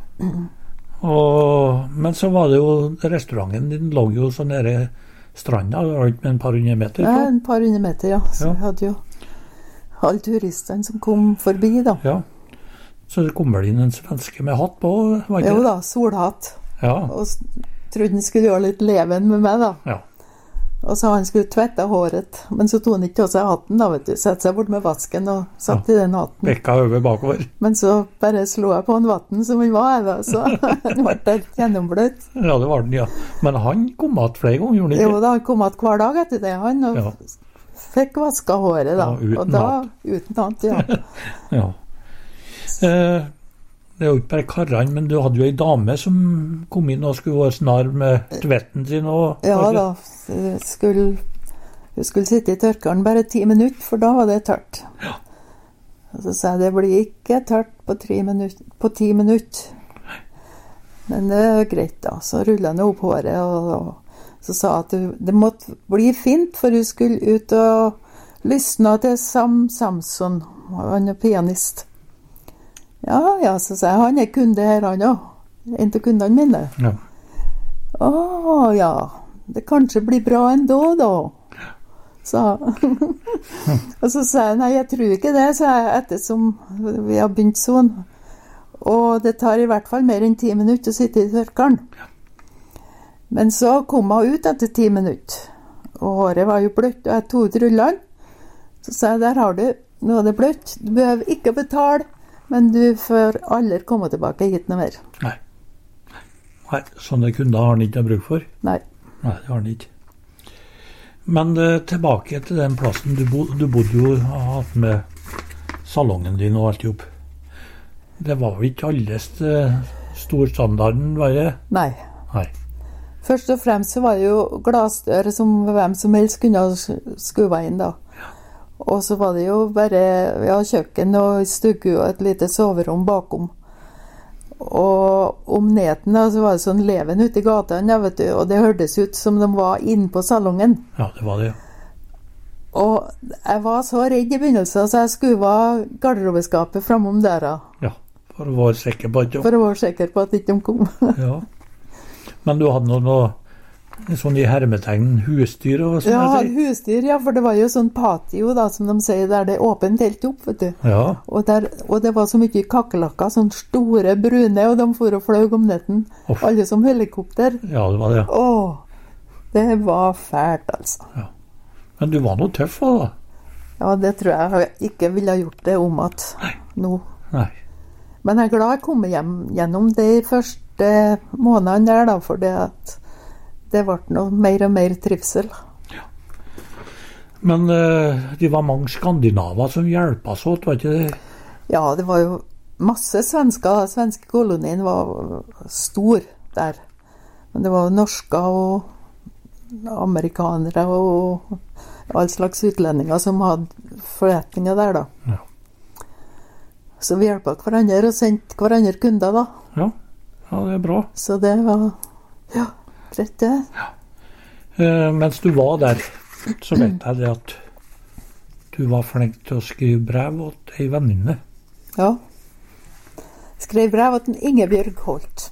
S1: Og, men så var det jo, restauranten din lå jo så nede stranda, det var ikke med en par hundre meter?
S2: Ja, en par hundre meter, ja. Så
S1: ja.
S2: Jeg hadde jo alle turistene som kom forbi, da.
S1: Ja, så det kommer inn en svenske med hatt på, var ikke
S2: jo
S1: det?
S2: Jo da, solhatt.
S1: Ja.
S2: Og trodde han skulle gjøre litt leven med meg, da.
S1: Ja.
S2: Og så han skulle tvette håret. Men så tog han ikke til seg hatten, da, vet du. Sette seg bort med vasken og satt ja. I den hatten.
S1: Bekka over bakover.
S2: Men så bare slo jeg på en vatten som han var, da. Så han ble det gjennombløtt.
S1: Ja, det var den, ja. Men han kom att flere ganger, gjorde han ikke?
S2: Jo da, han kom att hver dag etter det, han. Og ja. Fikk vaska håret, da.
S1: Ja, uten
S2: og da,
S1: hatt.
S2: Uten hatt, ja.
S1: Ja. Eh, det er jo ikke bare karrene, men du hadde jo en dame som kom inn og skulle være snar med tvetten sin. Og,
S2: ja da, skulle, hun skulle sitte i tørkeren bare ti minutter, for da var det tørt.
S1: Ja.
S2: Og så sa jeg, det blir ikke tørt på, minutt, på ti minutter. Men det er greit da, så rullet han opp håret, og, og så sa at det, det måtte bli fint, for hun skulle ut og lysne til Sam Samson, han er pianist. Ja, ja, så sa jeg, han er kunde her, han også. En til kundene mine.
S1: Ja.
S2: Å, ja, det kanskje blir bra enda da, sa Og så sa jeg, nei, jeg tror ikke det, sa jeg, ettersom vi har begynt sånn. Og det tar i hvert fall mer enn ti minutter å sitte i tørkeren.
S1: Ja.
S2: Men så kom hun ut etter ti minutter, og håret var jo bløtt, og jeg tog ut rullene. Så sa jeg, der har du, nå er det bløtt, du behøver ikke betale, men du får aldri komme tilbake hit noe mer.
S1: Nei. Nei, sånne kunder har han ikke bruk for.
S2: Nei.
S1: Nei, det har han ikke. Men uh, tilbake til den plassen, du, bo, du bodde jo og har hatt med salongen din og alt jobb. Det var jo ikke alles uh, storstandarden, var det?
S2: Nei.
S1: Nei.
S2: Først og fremst så var det jo glassdør som hvem som helst kunne skuva inn da.
S1: Ja.
S2: Og så var det jo bare ja, kjøkken og stugge og et lite soverom bakom. Og om neten da, så var det sånn leven ute i gatan, ja, vet du, og det hørtes ut som de var inne på salongen.
S1: Ja, det var det, ja.
S2: Og jeg var så redd i begynnelsen, så jeg skuva garderobeskapet framom døra.
S1: Ja, for å være sikker på at
S2: For å være sikker på at ikke de kom.
S1: Ja. Men du hadde noe, noe sånn i hermetegn husdyr og sånn?
S2: Ja, husdyr, ja, for det var jo sånn patio da, som de sier, der det er åpent helt opp, vet du.
S1: Ja.
S2: Og, der, og det var så mye kakkelakker, sånn store brune, og de for og fløg om netten.
S1: Off.
S2: Alle som helikopter.
S1: Ja, det var det, ja.
S2: Åh, det var fælt, altså.
S1: Ja. Men du var noe tøff, da?
S2: Ja, det tror jeg ikke ville ha gjort det om at
S1: Nei.
S2: nå.
S1: Nei.
S2: Men jeg er glad jeg kom hjem gjennom de første månedene der, da, for det at det ble noe mer og mer trivsel.
S1: Ja. Men uh, det var mange skandinaver som hjelpte oss åt, var ikke det?
S2: Ja, det var jo masse svensker. Svenske kolonien var stor der. Men det var norske og amerikanere og all slags utlendinger som hadde forretninger der, da.
S1: Ja.
S2: Så vi hjelpte hverandre og sendte hverandre kunder, da.
S1: Ja. Ja, det er bra.
S2: Så det var, ja, rett det.
S1: Ja. Uh, mens du var der, så vet jeg det at du var flink til å skrive brev til ei venninne.
S2: Ja. Skrev brev til Ingebjørg Holt.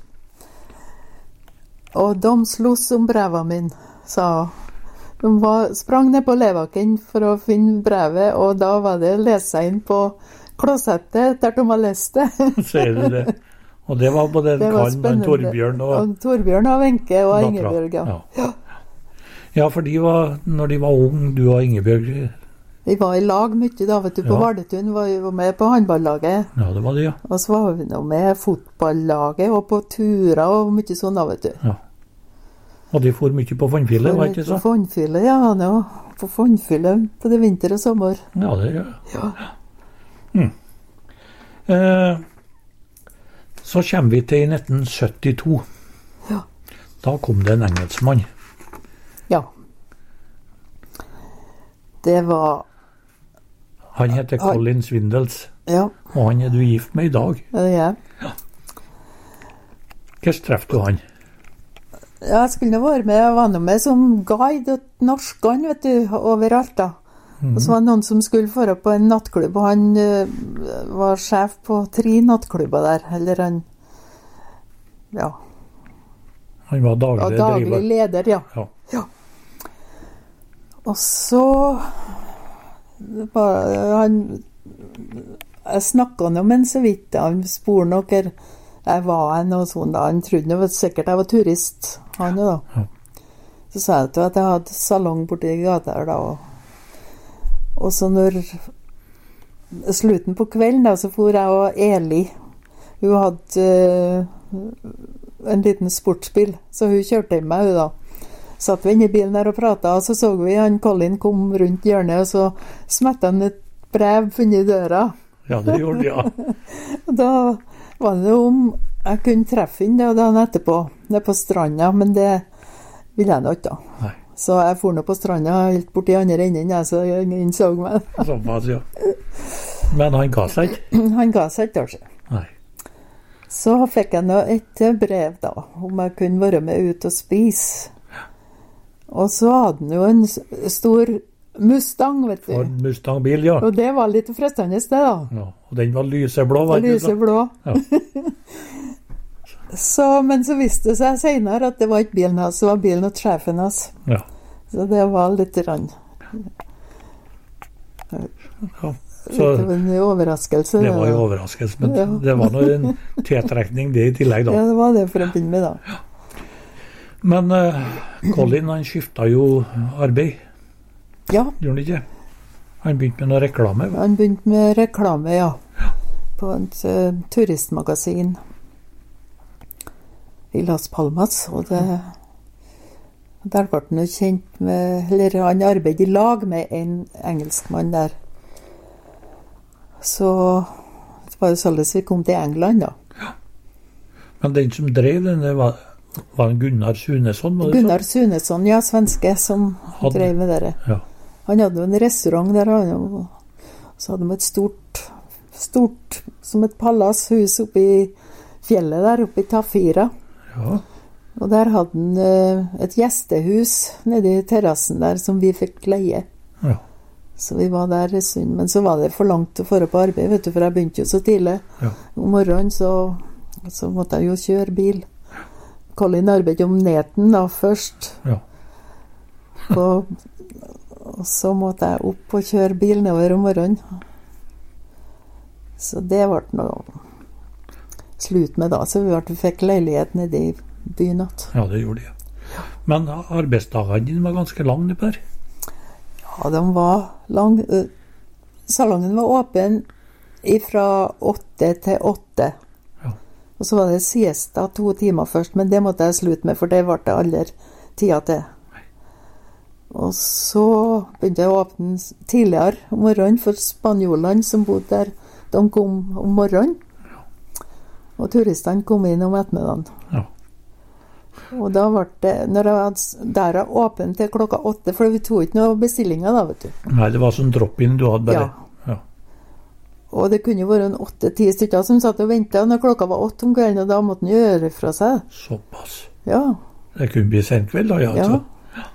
S2: Og de sloss om brevet min, sa hun. De var, sprang ned på Levaken for å finne brevet, og da var det lese inn på klosettet der de har lest det.
S1: Ser du det? Og det var både det var Karl og Torbjørn og,
S2: og Torbjørn og Wenche og Ingebjørg, ja.
S1: Ja. Ja, for de var, når de var unge, du og Ingebjørg,
S2: Vi var i lag mye da, vet du, på
S1: Ja.
S2: Vardøtun var vi med på håndballaget.
S1: Ja, det var det, ja.
S2: Og så var vi nå med fotballaget og på turer og mye sånn da, vet du.
S1: ja. Og de for mye på vannfile, var det ikke
S2: På
S1: så?
S2: Fondfylle, ja, han er jo på Fondfylle på det vinter og sommer.
S1: Ja, det gjør
S2: Ja.
S1: mm. eh, Så kommer vi til nitten syttito.
S2: Ja.
S1: Da kom det en engelskmann.
S2: Ja. Det var,
S1: Han heter
S2: Han-
S1: Colin Swindles,
S2: ja,
S1: og han er du gift med i dag.
S2: det er jeg.
S1: Hvordan treffer du han?
S2: Ja, jeg skulle nå være med, jeg var nå med som guide og norskene, vet du, overalt da.
S1: Mhm.
S2: Og så var det noen som skulle føre på en nattklubb, og han eh, var sjef på tre nattklubber der, eller han, ja,
S1: Han var daglig,
S2: og daglig
S1: driver.
S2: leder, ja.
S1: Ja.
S2: Ja. Og så bare han Jeg snakka nå med han så vidt, han spurte noe hvor jeg var hen og sånn da. Han trodde nå sikkert jeg var turist, han jo da.
S1: Ja.
S2: Så sa jeg til at jeg hadde salong borti gata her da. Og, og så når slutten på kvelden da, så for jeg og Eli. Hun hadde eh, en liten sportsbil, så hun kjørte inn meg, hun da. Satt vi inne i bilen der og pratet, og så så vi han Colin kom rundt hjørnet, og så smettet han et brev funnet i døra.
S1: Ja, det gjorde de, ja.
S2: Og da var det om jeg kunne treffe han da dagen etterpå, nede på stranda, men det ville jeg nå ikke da.
S1: Nei.
S2: Så jeg for nå på stranda helt borti andre enden, jeg, så ingen så meg.
S1: Såpass, ja. Men han ga seg ikke.
S2: Han ga seg ikke, altså.
S1: Nei.
S2: Så fikk jeg nå et brev da, om jeg kunne være med ut og spise. Og så hadde han jo en s- stor Mustang, vet
S1: Og
S2: du.
S1: en Mustang-bil, ja.
S2: Og det var litt fristende det da.
S1: ja. Og den var lyseblå, var
S2: Og
S1: det ikke så?
S2: lyseblå.
S1: Ja.
S2: Så, men så viste det seg senere at det var ikke bilen hans, det var bilen til sjefen hans.
S1: Ja.
S2: Så det var litt rann.
S1: ja.
S2: Litt
S1: Så
S2: av en overraskelse.
S1: det var jo
S2: da.
S1: overraskelse, men
S2: Ja.
S1: det var nå en tiltrekning det i tillegg, da.
S2: Ja, det var det for å begynne med da.
S1: Men eh, Colin, han skifta jo arbeid,
S2: Ja,
S1: gjorde han ikke? Han begynte med noe reklame.
S2: han begynte med reklame, ja. På et uh, turistmagasin i Las Palmas, og det der ble han jo kjent med, eller han arbeidet i lag med en engelskmann der. Så det var jo således vi kom til England da.
S1: Men den som drev den, det var, var en Gunnar Sunesson, var det
S2: Gunnar Sunesson, ja, svenske, som
S1: Hadde-
S2: drev med det.
S1: sånn? Ja.
S2: Han hadde jo en restaurant der, han, og så hadde de et stort, stort, som et palasshus oppe i fjellet der, oppe i Tafira.
S1: Ja.
S2: Og der hadde han eh, et gjestehus nede i terrassen der, som vi fikk leie.
S1: Ja.
S2: Så vi var der en stund, men så var det for langt å føre på arbeid, vet du, for jeg begynte jo så tidlig.
S1: Ja.
S2: Om morgenen så, så måtte jeg jo kjøre bil. Colin arbeidet om neten da først.
S1: Ja.
S2: Og, og så måtte jeg opp og kjøre bil nedover om morgenen. Så det ble noe slutt med da, så vi, ble, vi fikk leilighet nede i byen igjen.
S1: ja, det gjorde de. Men arbeidsdagene dine var ganske lange, Per.
S2: Ja, de var lang. eh, Salongen var åpen fra åtte til åtte.
S1: Ja.
S2: Og så var det siesta to timer først, men det måtte jeg slutte med, for det ble det aldri tida til. Og så begynte jeg å åpne s- tidligere om morgenen for spanjolene som bodde der. De kom om morgenen, og turistene kom inn om ettermiddagen.
S1: Ja.
S2: Og da ble det, når jeg hadde s- der var åpen til klokka åtte, for vi tog ikke noe bestillinger da, vet du.
S1: Nei, det var sånn drop-in du hadde bare. Ja.
S2: Og det kunne jo være en åtte-ti stykker som satt og ventet når klokka var åtte om kvelden, og da måtte han gjøre fra seg.
S1: Såpass.
S2: Ja,
S1: Det kunne bli sent kveld, da, ja.
S2: ja.
S1: Altså.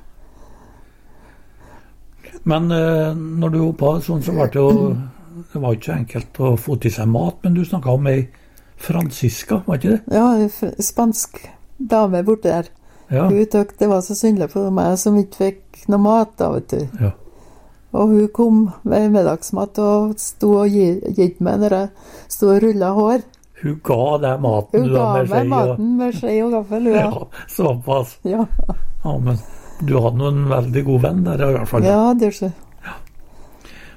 S1: Men eh, når du hoppa sånn, så var det jo Det var ikke så enkelt å få til seg mat, men du snakka om ei Franziska, var ikke det?
S2: Ja, en f- spansk dame borte der.
S1: Ja.
S2: Hun tøkte det var så syndelig for meg som ikke fikk noe mat da, vet du.
S1: Ja.
S2: Og hun kom med middagsmat og sto og gi- gitt meg når jeg sto og rullet hår.
S1: Hun ga deg maten
S2: Hun
S1: du
S2: ga
S1: da med
S2: meg
S1: skje.
S2: maten med skje og gaffel.
S1: Ja,
S2: Ja.
S1: såpass.
S2: Ja.
S1: Ja, men du hadde nå en veldig god venn der, i hvert fall.
S2: Ja, det er så.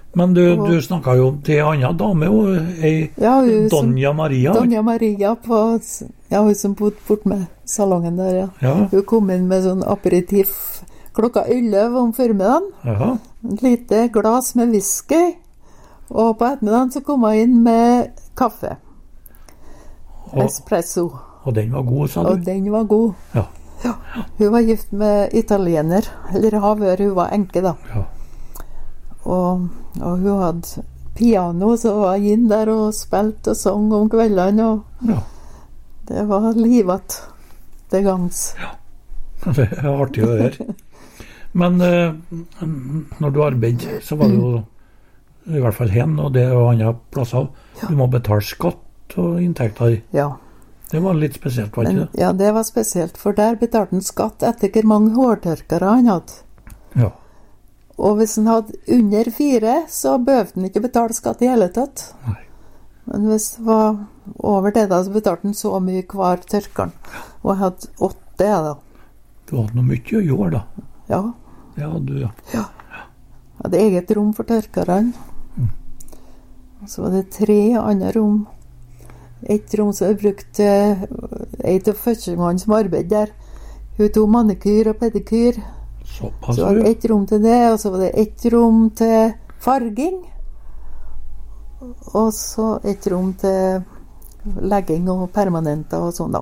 S1: Men du, du snakket jo om til en annen dame, og ei
S2: Ja, hun som-
S1: Donja Maria.
S2: Donja Maria på, ja, hun som bodde bort med salongen der, ja.
S1: Ja.
S2: Hun kom inn med sånn aperitif klokka elleve om formiddagen.
S1: Ja,
S2: Et lite glass med whisky. Og på ettermiddagen så kom hun inn med kaffe.
S1: og,
S2: Espresso.
S1: og den var god, sa du?
S2: Og den var god.
S1: Ja,
S2: Ja. Hun var gift med italiener, eller har vært, hun var enke da.
S1: ja.
S2: Og, og hun hadde piano, så hun var inn der og spilte og sang om kveldene, og
S1: ja.
S2: det var livet til gangs.
S1: Det er artig å høre. Men eh, når du arbeidet, så var det jo i hvert fall hen, og det og andre plasser. Du må betale skatt og inntekter.
S2: Ja.
S1: Det var litt spesielt, var det
S2: Men,
S1: ikke det?
S2: ja, det var spesielt, for der betalte han skatt etter hvor mange hårtørkere han hadde.
S1: Ja.
S2: Og hvis han hadde under fire, så behøvde han ikke betale skatt i hele tatt.
S1: Nei.
S2: Men hvis det var over det da, så betalte han så mye hver tørkeren. Og jeg hadde åtte, ja da.
S1: Du hadde noe mye å gjøre, da.
S2: Ja,
S1: Det hadde du, ja.
S2: jeg hadde eget rom for tørkerne.
S1: Mm.
S2: Og så var det tre andre rom. Et rom som jeg brukte, et av førstemannene som arbeidet der. Hun tog manikyr og pedikyr.
S1: Såpass,
S2: Så var det
S1: ja.
S2: ett rom til det, og så var det ett rom til farging. Og så ett rom til legging og permanenter og sånn da.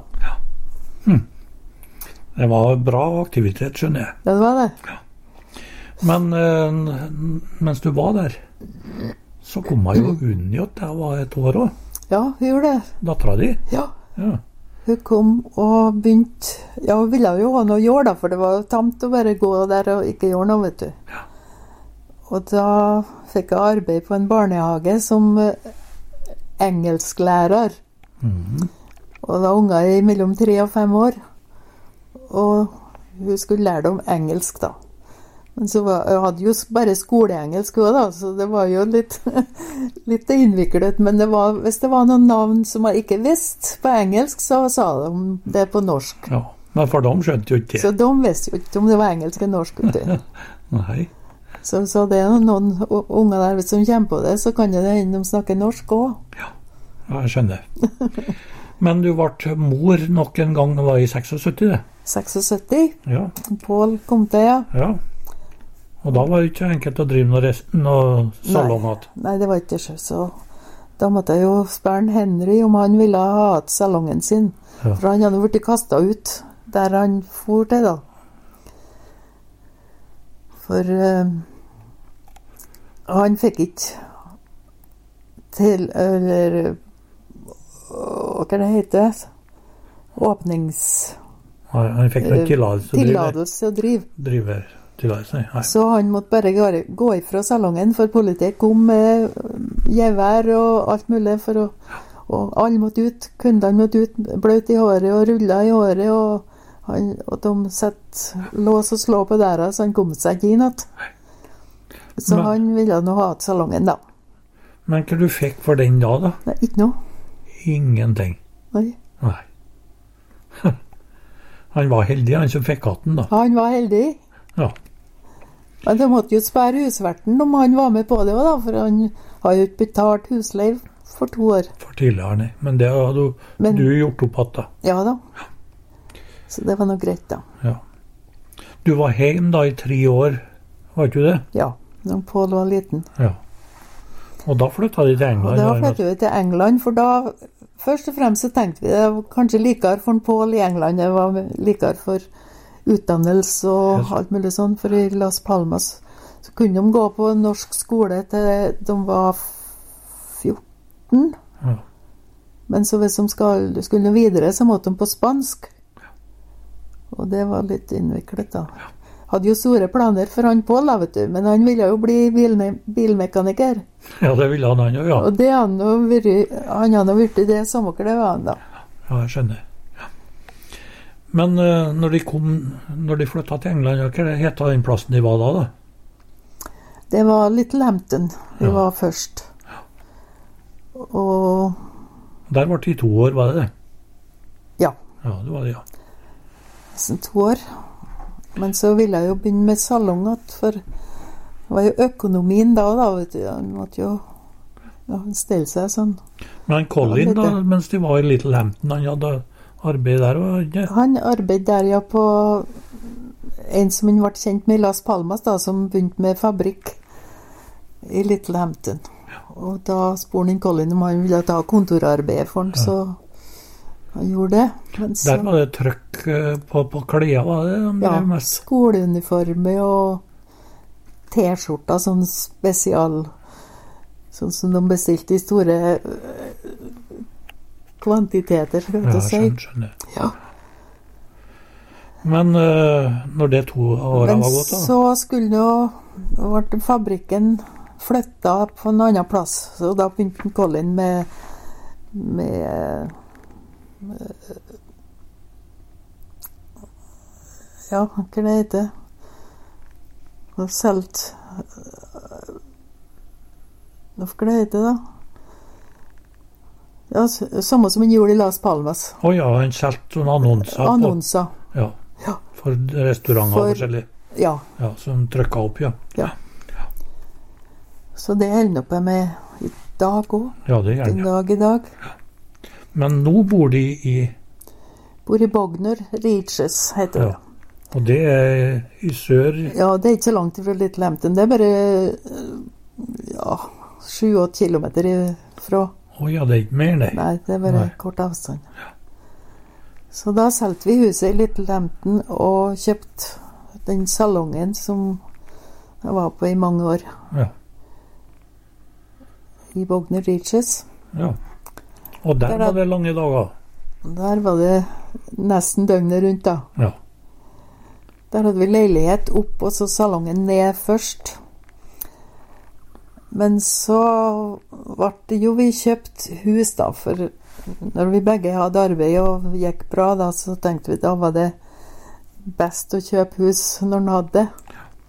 S1: Det var bra aktivitet, skjønner jeg.
S2: Ja, det var det.
S1: Men eh, mens du var der, så kom jeg jo unni at jeg var et år også.
S2: Ja, hun gjorde det.
S1: Dattera di.
S2: Ja,
S1: Ja.
S2: hun kom og begynte, ja, hun ville jo ha noe å gjøre da, for det var jo tamt å bare gå der og ikke gjøre noe, vet du. Og da fikk jeg arbeid på en barnehage som eh, engelsklærer.
S1: Mhm.
S2: Og det var unger i mellom tre og fem år. Og hun skulle lære dem engelsk da. Men så var, jeg hadde jo bare skoleengelsk også da, så det var jo litt, litt innviklet. Men det var, hvis det var noen navn som jeg ikke visste på engelsk, så sa de det på norsk.
S1: Ja. Men for dem skjønte jo ikke
S2: Så
S1: det.
S2: de visste jo ikke om det var engelsk eller norsk. vet du.
S1: Nei.
S2: Så, så det er noen u- unger der som kommer på det, så kan det hende de snakker norsk også.
S1: Ja, jeg skjønner. Men du ble mor nok en gang, det var i syttiseks, det.
S2: syttiseks.
S1: Ja,
S2: Pål kom til, ja.
S1: ja. Og da var det ikke enkelt å drive noe, rest, noe salong igjen.
S2: Nei, det var ikke så. Så da måtte jeg jo spørre Henry om han ville ha hatt salongen sin.
S1: Ja.
S2: For han hadde blitt kastet ut der han for til, da. For eh, han fikk ikke til, eller hva kan det hete? Åpnings...
S1: Han han fikk ikke tillatelse til å drive.
S2: Tillatelse til å drive.
S1: drive tillatelse, nei.
S2: Så han måtte bare gå- gå ifra salongen, for politiet kom med gevær og alt mulig for å, og alle måtte ut, kundene måtte ut, bløt i håret og rullet i håret, og, han, og de sett lås og slå på døra, så han kom seg ikke inn igjen. Så
S1: Men-
S2: han ville nå ha til salongen da.
S1: Men hva du fikk for den da, da?
S2: Nei, ikke noe.
S1: Ingenting.
S2: Nei.
S1: Nei. Han var heldig, han som fikk katten, da.
S2: Han var heldig.
S1: Ja.
S2: Men de måtte jo spørre husverten om han var med på det også da, for han har jo ikke betalt husleie for to år.
S1: For tidligere, nei. Men det hadde du,
S2: Men-
S1: du gjort opp igjen, da.
S2: Ja da. Så det var noe greit da.
S1: Ja. Du var hjemme da i tre år, var ikke du det?
S2: Ja, når Pål var liten.
S1: Ja. Og da flytta de til
S2: Og
S1: England?
S2: da
S1: var det
S2: flyttet vi til England, for da, først og fremst så tenkte vi det var kanskje likere for en Pål i England, det var likere for utdannelse og
S1: Yes.
S2: alt mulig sånn, for i Las Palmas så kunne de gå på norsk skole til de var fjorten,
S1: Ja.
S2: men så hvis de skal, skulle videre så måtte de på spansk, og det var litt innviklet da. Hadde jo store planer for han Pål, da, vet du, men han ville jo bli bilme bilmekaniker.
S1: Ja, det ville han jo, ja.
S2: Og det han har vært, han har nå vært det samme hva det var han da.
S1: Ja, jeg skjønner. Ja. Men eh, når de kom, når de flytta til England, ja, hva het den plassen de var da, da?
S2: Det var Little Hampton vi
S1: Ja.
S2: var først. Og
S1: Der ble de to år, var det det?
S2: ja,
S1: Ja, det var det, ja.
S2: nesten to år. Men så ville jeg jo begynne med salong igjen, for Det var jo økonomien da, da, vet du. Han måtte jo ja, stelle seg sånn.
S1: Men Colin, da, mens de var i Littlehampton, han hadde arbeid der? Og, ja.
S2: Han arbeidet der, ja, på en som han ble kjent med i Las Palmas, da, som begynte med fabrikk i Littlehampton. Og da spurte han Colin om han ville ta kontorarbeid for han, ja. Så han gjorde det. Men så,
S1: der var det trøkk på, på klær, var det?
S2: Ja, mest. Skoleuniformer og T-skjorter, sånn spesial, sånn som de bestilte i store kvantiteter, skal jeg
S1: ja,
S2: si.
S1: Skjønner, skjønner.
S2: Ja.
S1: Men uh, når det to årene var gått da?
S2: Men så skulle jo ble fabrikken flyttet på en annen plass, så da begynte Colin med, med, med ja, hva det heter og solgt hva det heter da ja, samme som han gjorde i Las Palmas.
S1: Å ja, han solgte noen annonser
S2: annonser
S1: på, ja,
S2: ja.
S1: For restauranter
S2: for,
S1: forskjellig
S2: ja.
S1: Ja, som trykket opp, ja.
S2: Ja. Så det holder på med i dag også.
S1: Ja, det gjør det.
S2: En dag i dag.
S1: Ja. Men nå bor de i...
S2: Bor i Bognor, Reaches, heter
S1: ja. Det. Og det er i sør...
S2: Ja, det er ikke så langt fra Littlehampton. Det er bare ja, sju-åtte kilometer fra.
S1: Å ja, det er ikke mer, nei.
S2: Nei, det er bare
S1: nei.
S2: Kort avstand. Ja. Så da solgte vi huset i Littlehampton og kjøpte den salongen som jeg var på i mange år.
S1: Ja.
S2: I Bognor Reaches.
S1: Ja. Og der, der var det lange dager.
S2: Der var det nesten døgnet rundt da.
S1: Ja.
S2: Der hadde vi leilighet opp og så salongen ned først. Men så ble det jo vi kjøpt hus da, for når vi begge hadde arbeid og gikk bra da, så tenkte vi da var det best å kjøpe hus når den hadde det.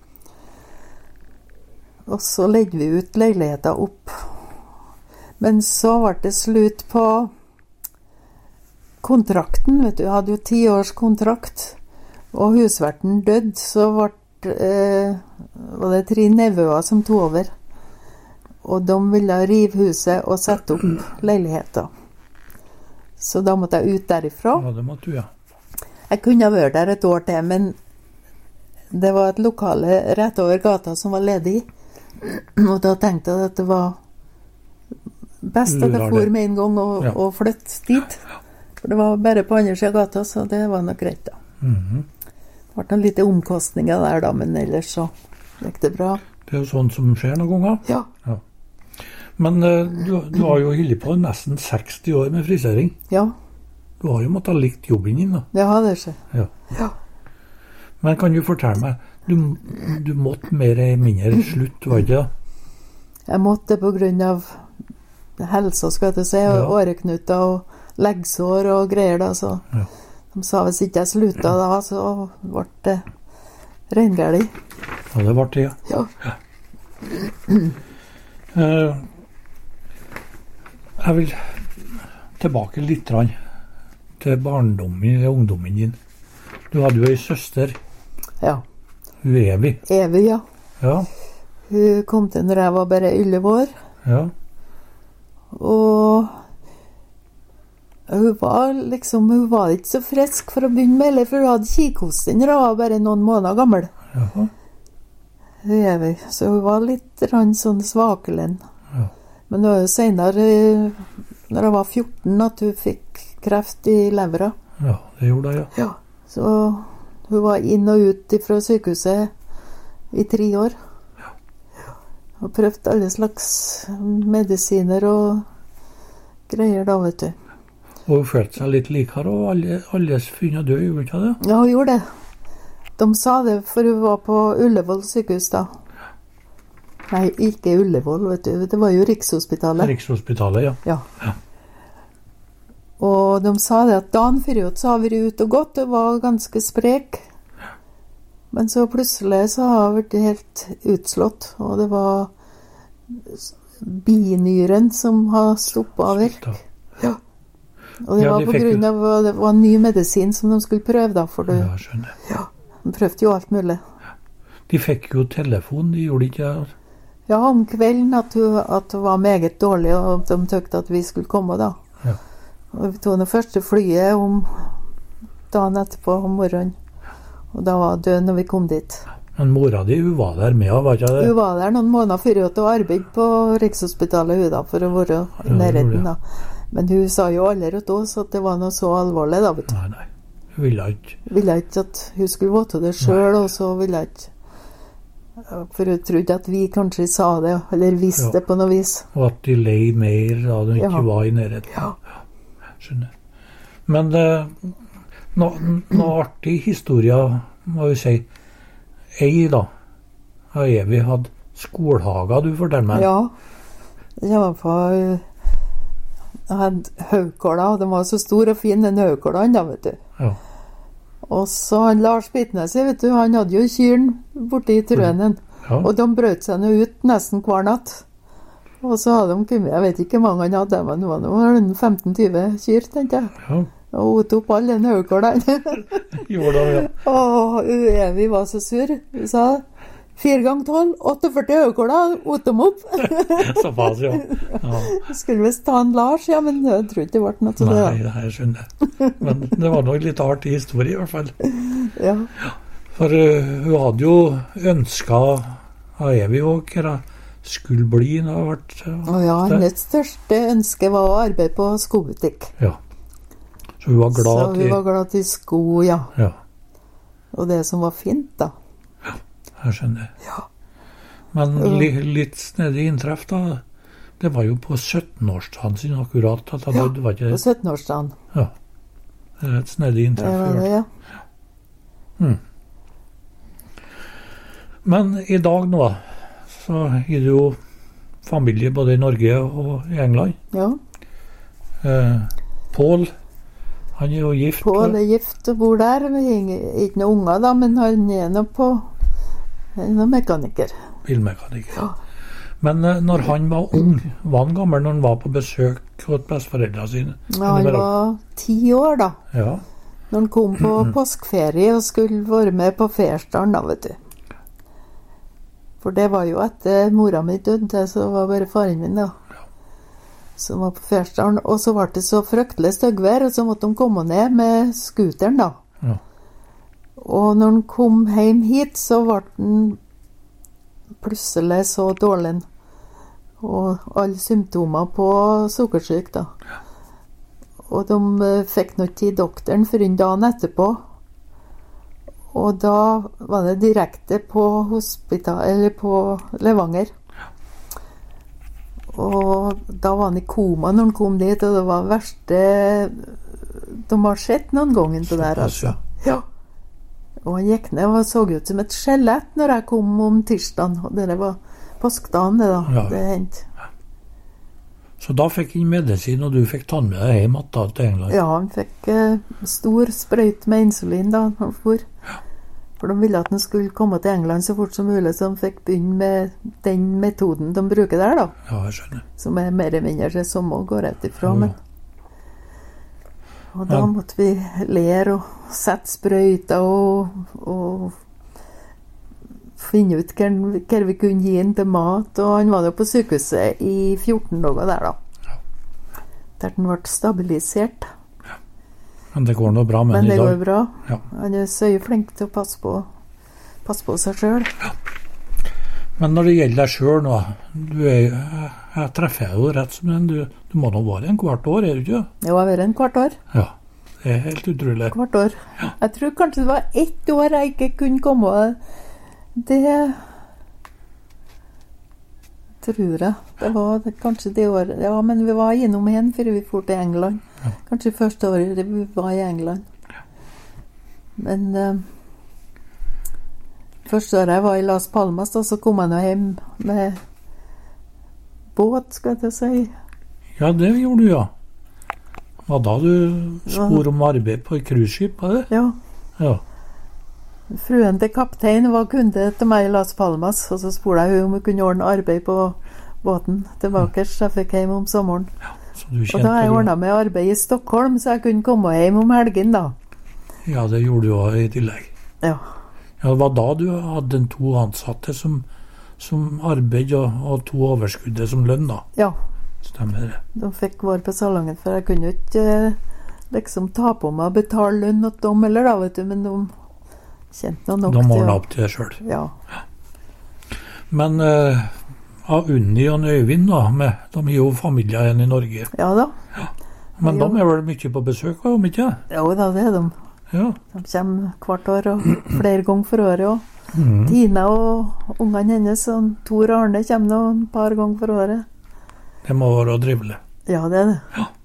S2: Og så legger vi ut leiligheter opp. Men så ble det slutt på kontrakten, vet du. Jeg hadde jo ti års kontrakt, og husverten døde, så ble, eh, var det tre nevøer som tog over. Og de ville rive huset og sette opp leiligheter. Så da måtte jeg ut derifra.
S1: Ja, det måtte du, ja.
S2: Jeg kunne ha vært der et år til, men det var et lokale rett over gata som var ledig. Og da tenkte jeg at det var best at jeg for med en gang og, ja. Og flytte dit. For det var bare på andre siden av gata, så det var nok greit da.
S1: Mm-hmm.
S2: Det ble noen lite omkostninger der da, men ellers så gikk det bra.
S1: Det er jo sånt som skjer noen ganger.
S2: Ja.
S1: Ja. Men uh, du, du har jo hildet på nesten seksti år med frisering.
S2: Ja.
S1: Du har jo måttet ha likt jobben din da.
S2: Ja, det skjer.
S1: Ja.
S2: Ja.
S1: Men kan du fortelle meg, du, du måtte mer eller mindre slutt, var det ikke da?
S2: Jeg måtte på grunn av helsa, skal jeg si, og
S1: ja.
S2: åreknuter og leggsår og greier da, så
S1: ja.
S2: De sa hvis ikke jeg sluttet da, så ble det reingærlig.
S1: Ja, det ble det, ja.
S2: Ja.
S1: ja. uh, jeg vil tilbake litt rann, til barndommen, ungdommen din. Du hadde jo en søster.
S2: Ja.
S1: Hun Evi.
S2: Evi, ja.
S1: Ja.
S2: Hun kom til når jeg var bare elleve år.
S1: Ja.
S2: Og hun var liksom, hun var ikke så frisk for å begynne med, eller for hun hadde kikhoste når hun var bare noen måneder gammel.
S1: Jaha.
S2: Evi. Så hun var litt rann sånn svakelen.
S1: Ja.
S2: Men det var jo senere, når hun var fjorten, at hun fikk kreft i levera.
S1: Ja, det gjorde jeg, ja.
S2: Ja. Så hun var inn og ut fra sykehuset i tre år.
S1: Ja.
S2: Og prøvde alle slags medisiner og greier da, vet du.
S1: Og hun følte seg litt likere, og alle, alle funnet død, gjorde ikke det?
S2: Ja, hun gjorde det. De sa det, for hun var på Ullevål sykehus da. Nei, ikke Ullevål, vet du. Det var jo Rikshospitalet.
S1: Rikshospitalet, ja.
S2: Ja.
S1: Ja.
S2: Og de sa det at dagen før ut så har vi vært ut og gått, det var ganske sprek. Men så plutselig så har vi vært helt utslått, og det var binyren som har stoppet av virk. Ja. Og det
S1: ja,
S2: var
S1: de
S2: på grunn av det var ny medisin som de skulle prøve da, for det.
S1: Ja, skjønner.
S2: Ja, de prøvde jo alt mulig.
S1: De fikk jo telefon, de gjorde ikke det?
S2: Ja, om kvelden at hun, at hun var meget dårlig, og de tøkte at vi skulle komme da.
S1: Ja.
S2: Og vi tog det første flyet om dagen etterpå, om morgenen. Og da var hun død når vi kom dit.
S1: Men mora di, hun var der med, var ikke det?
S2: Hun var der noen måneder før hun hadde arbeidet på Rikshospitalet, hun da, for å være i nærheten da. Men hun sa jo aldri til oss at det var noe så alvorlig da, vet du.
S1: Nei, nei. Hun ville ikke.
S2: Hun ville ikke at hun skulle våte det selv, og så ville jeg ikke. For hun trodde at vi kanskje sa det, eller visste
S1: Ja.
S2: det på noe vis.
S1: Og at de lei mer da de ikke
S2: Ja.
S1: var i nærheten.
S2: Ja.
S1: Skjønner. Men eh, noe, noe artig historie, må vi si. Ei da, har Evi hatt skolehaga, du forteller meg.
S2: Ja, det var på jeg hadde høykåla, og den var så stor og fin, den høykåla da, vet du.
S1: Ja.
S2: Og så han Lars Bitnes, vet du, han hadde jo kyren borte i trønen,
S1: Ja.
S2: og de brøt seg nå ut nesten hver natt. Og så hadde de kommet, jeg vet ikke hvor mange han hadde, men det var noe femten til tyve kyr, tenkte jeg.
S1: Ja.
S2: Og hun tok all den høykåla.
S1: Gjorde det, ja.
S2: Og Evi var så sur. Hun sa fire ganger tolv, åtteogførti høykåla, åt dem opp.
S1: Såpass, ja. Ja.
S2: Skulle visst ta en Lars, ja, men jeg tror ikke det ble noe til det.
S1: Nei, det her skjønner jeg. Men det var noe litt artig historie i hvert fall.
S2: Ja.
S1: For uh, hun hadde jo ønsket av Evi og hva det skulle bli når det har vært uh,
S2: Og ja, hennes største ønske var å arbeide på skobutikk.
S1: Ja. Så hun var glad
S2: Så hun
S1: til
S2: var glad til sko, ja.
S1: Ja,
S2: Og det som var fint, da.
S1: jeg skjønner.
S2: Ja.
S1: Men li, litt snedig inntreff da, det var jo på syttenårsdagen sin akkurat at han
S2: Ja,
S1: døde, var ikke
S2: på
S1: det?
S2: syttenårsdagen.
S1: Ja. Det er et snedig
S2: Det
S1: inntreff.
S2: var det,
S1: ja.
S2: ja.
S1: Mm. Men i dag nå, så er det jo familie både i Norge og i England.
S2: Ja.
S1: Eh, Pål, han er jo gift.
S2: Pål er gift og bor der. Vi har ikke noen unger, da, men han er nå på han er noen mekaniker.
S1: Bilmekaniker.
S2: Ja.
S1: Men eh, når han var ung, var han gammel når han var på besøk hos besteforeldrene sine?
S2: Ja, han var ti år, da.
S1: Ja,
S2: Når han kom på påskeferie og skulle være med på Fersdalen, da, vet du. For det var jo etter mora mi døde, så det var bare faren min, da. Som var på Fersdalen. Og så ble det så fryktelig styggvær, og så måtte de komme ned med skuteren, da.
S1: ja.
S2: Og når han kom hjem hit, så ble han plutselig så dårlig. Og alle symptomer på sukkersyk, da. Og de eh, fikk noe til doktoren for en dag etterpå. Og da var det direkte på hospital, eller på Levanger. Og da var han i koma når han kom dit, og det var det verste de har sett noen ganger på der, altså. Ja. Og han gikk ned og så ut som et skjelett når jeg kom om tirsdagen, og det var påskedagen det da,
S1: Ja.
S2: det hendte.
S1: Så da fikk han medisin, og du fikk ta med deg hjem at da, til England?
S2: Ja, han fikk eh, stor sprøyt med insulin da han for. For de ville at han skulle komme til England så fort som mulig, så han fikk begynne med den metoden de bruker der da.
S1: Ja, jeg skjønner.
S2: Som er mer eller mindre det samme å gå rett ifra,
S1: Ja.
S2: men... Og da
S1: Ja.
S2: måtte vi lære å sette sprøyter og, og finne ut hva, hva vi kunne gi han til mat. Og han var jo på sykehuset i fjorten dager der da.
S1: Ja.
S2: Der den ble stabilisert.
S1: Men det går nå bra med
S2: Men
S1: han
S2: det
S1: i
S2: går
S1: dag.
S2: bra.
S1: Ja.
S2: Han er så flink til å passe på, passe på seg selv.
S1: Men når det gjelder deg selv nå, du er, jeg, jeg treffer deg jo rett som en, du, du må nå være en kvart år, er du ikke?
S2: Det var vært en kvart år.
S1: Ja, det er helt utrolig.
S2: Kvart år. Jeg tror kanskje det var ett år jeg ikke kunne komme. Det tror jeg. Det var det, kanskje det året. Ja, men vi var innom hen før vi for til England.
S1: Ja.
S2: Kanskje første året vi var i England. Men uh, første året jeg var i Las Palmas, da, så kom jeg nå hjem med båt, skal jeg si.
S1: Ja, det gjorde du, ja. Var da du spor om arbeid på et cruiseskip, var det?
S2: Ja.
S1: Ja.
S2: Fruen til kaptein var kunde til meg i Las Palmas, og så spurte jeg hun om hun kunne ordne arbeid på båten tilbake, så jeg fikk hjem om sommeren.
S1: Så du
S2: Og
S1: kjente
S2: da har jeg
S1: jo-
S2: ordnet med arbeid i Stockholm, så jeg kunne komme hjem om helgen da.
S1: Ja, det gjorde du også i tillegg.
S2: Ja.
S1: Ja, det var da du hadde en to ansatte som, som arbeid og, og to overskuddet som lønn, da.
S2: Ja.
S1: Stemmer det.
S2: De fikk vår på salongen, for jeg kunne jo ikke eh, liksom ta på meg og betale lønn til dem, eller da, vet du, men de kjente noe nok
S1: De
S2: til
S1: ordnet
S2: å-
S1: opp til det selv.
S2: Ja.
S1: Men eh, av Unni og Øyvind, da, med, de er jo familier igjen i Norge.
S2: Ja da.
S1: Men
S2: Ja.
S1: de er vel mye på besøk, om ikke?
S2: Jo da, det er de.
S1: Ja.
S2: De kommer hvert år, og flere ganger for året også.
S1: Mhm.
S2: Tina og ungene hennes, og Tor Arne kommer nå et par ganger for året.
S1: Det må være drivelig.
S2: Ja, det er det.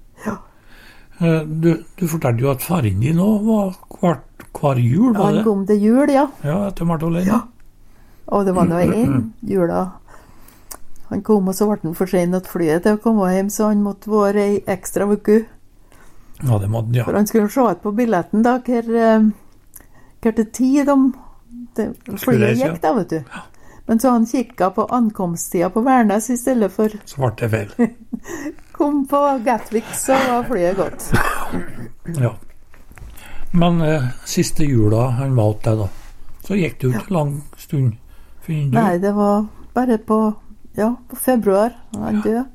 S1: Eh, Du, du fortalte jo at faren din også var hvert, hver jul, var
S2: Han
S1: det?
S2: kom til jul, ja.
S1: Ja, etter Martolin.
S2: Ja. Og det var nå en jula. Han kom, og så ble han for sen til flyet til å komme hjem, så han måtte være ei ekstra uke.
S1: Ja, det måtte han, ja.
S2: For han skulle se ut på billetten da, hvor, eh, hvor til tid de, det,
S1: Skulle
S2: flyet
S1: reise,
S2: gikk da, vet du. Men så han kikket på ankomsttida på Værnes i stedet for
S1: Så ble det feil.
S2: kom på Gatwick, så var flyet gått.
S1: Ja. Men eh, siste jula han var hos deg, da, så gikk det jo ikke lang stund før han døde.
S2: Nei, det var bare på, ja, på februar han døde.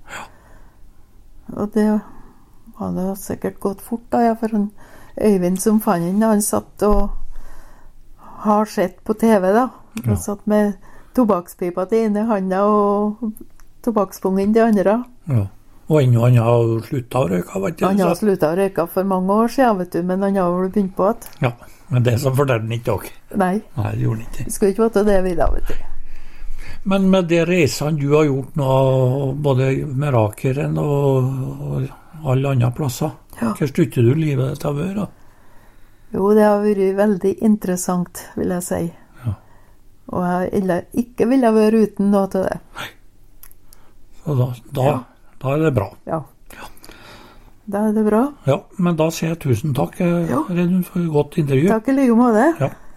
S2: Og det var det sikkert gått fort da, ja, for han, Øyvind som fant han, han satt og har sett på T V da. Han
S1: Ja.
S2: satt med tobakkspipa til ene handa og tobakkspungen til andre.
S1: Ja. Og ennå han har slutta å røyke, vet du.
S2: Han har
S1: så-
S2: sluttet å røyke for mange år siden, vet du, men han har vel begynt på at,
S1: Ja, men det som fortalte han ikke dere.
S2: nei,
S1: Nei, det gjorde han ikke.
S2: det skulle ikke vært det vi da, vet du.
S1: Men med de reisene du har gjort nå, både med Rakeren og, og alle andre plasser,
S2: Ja.
S1: hva slutter du livet ditt av å være? da?
S2: Jo, det har vært veldig interessant, vil jeg si.
S1: Ja.
S2: Og jeg ille- ikke ville være uten noe til det.
S1: Så da, da,
S2: Ja.
S1: da er det bra.
S2: Ja. Da er det bra.
S1: Ja, men da sier jeg tusen takk, eh,
S2: Ja.
S1: Reidun, for et godt intervju.
S2: Takk i like måte.
S1: Ja.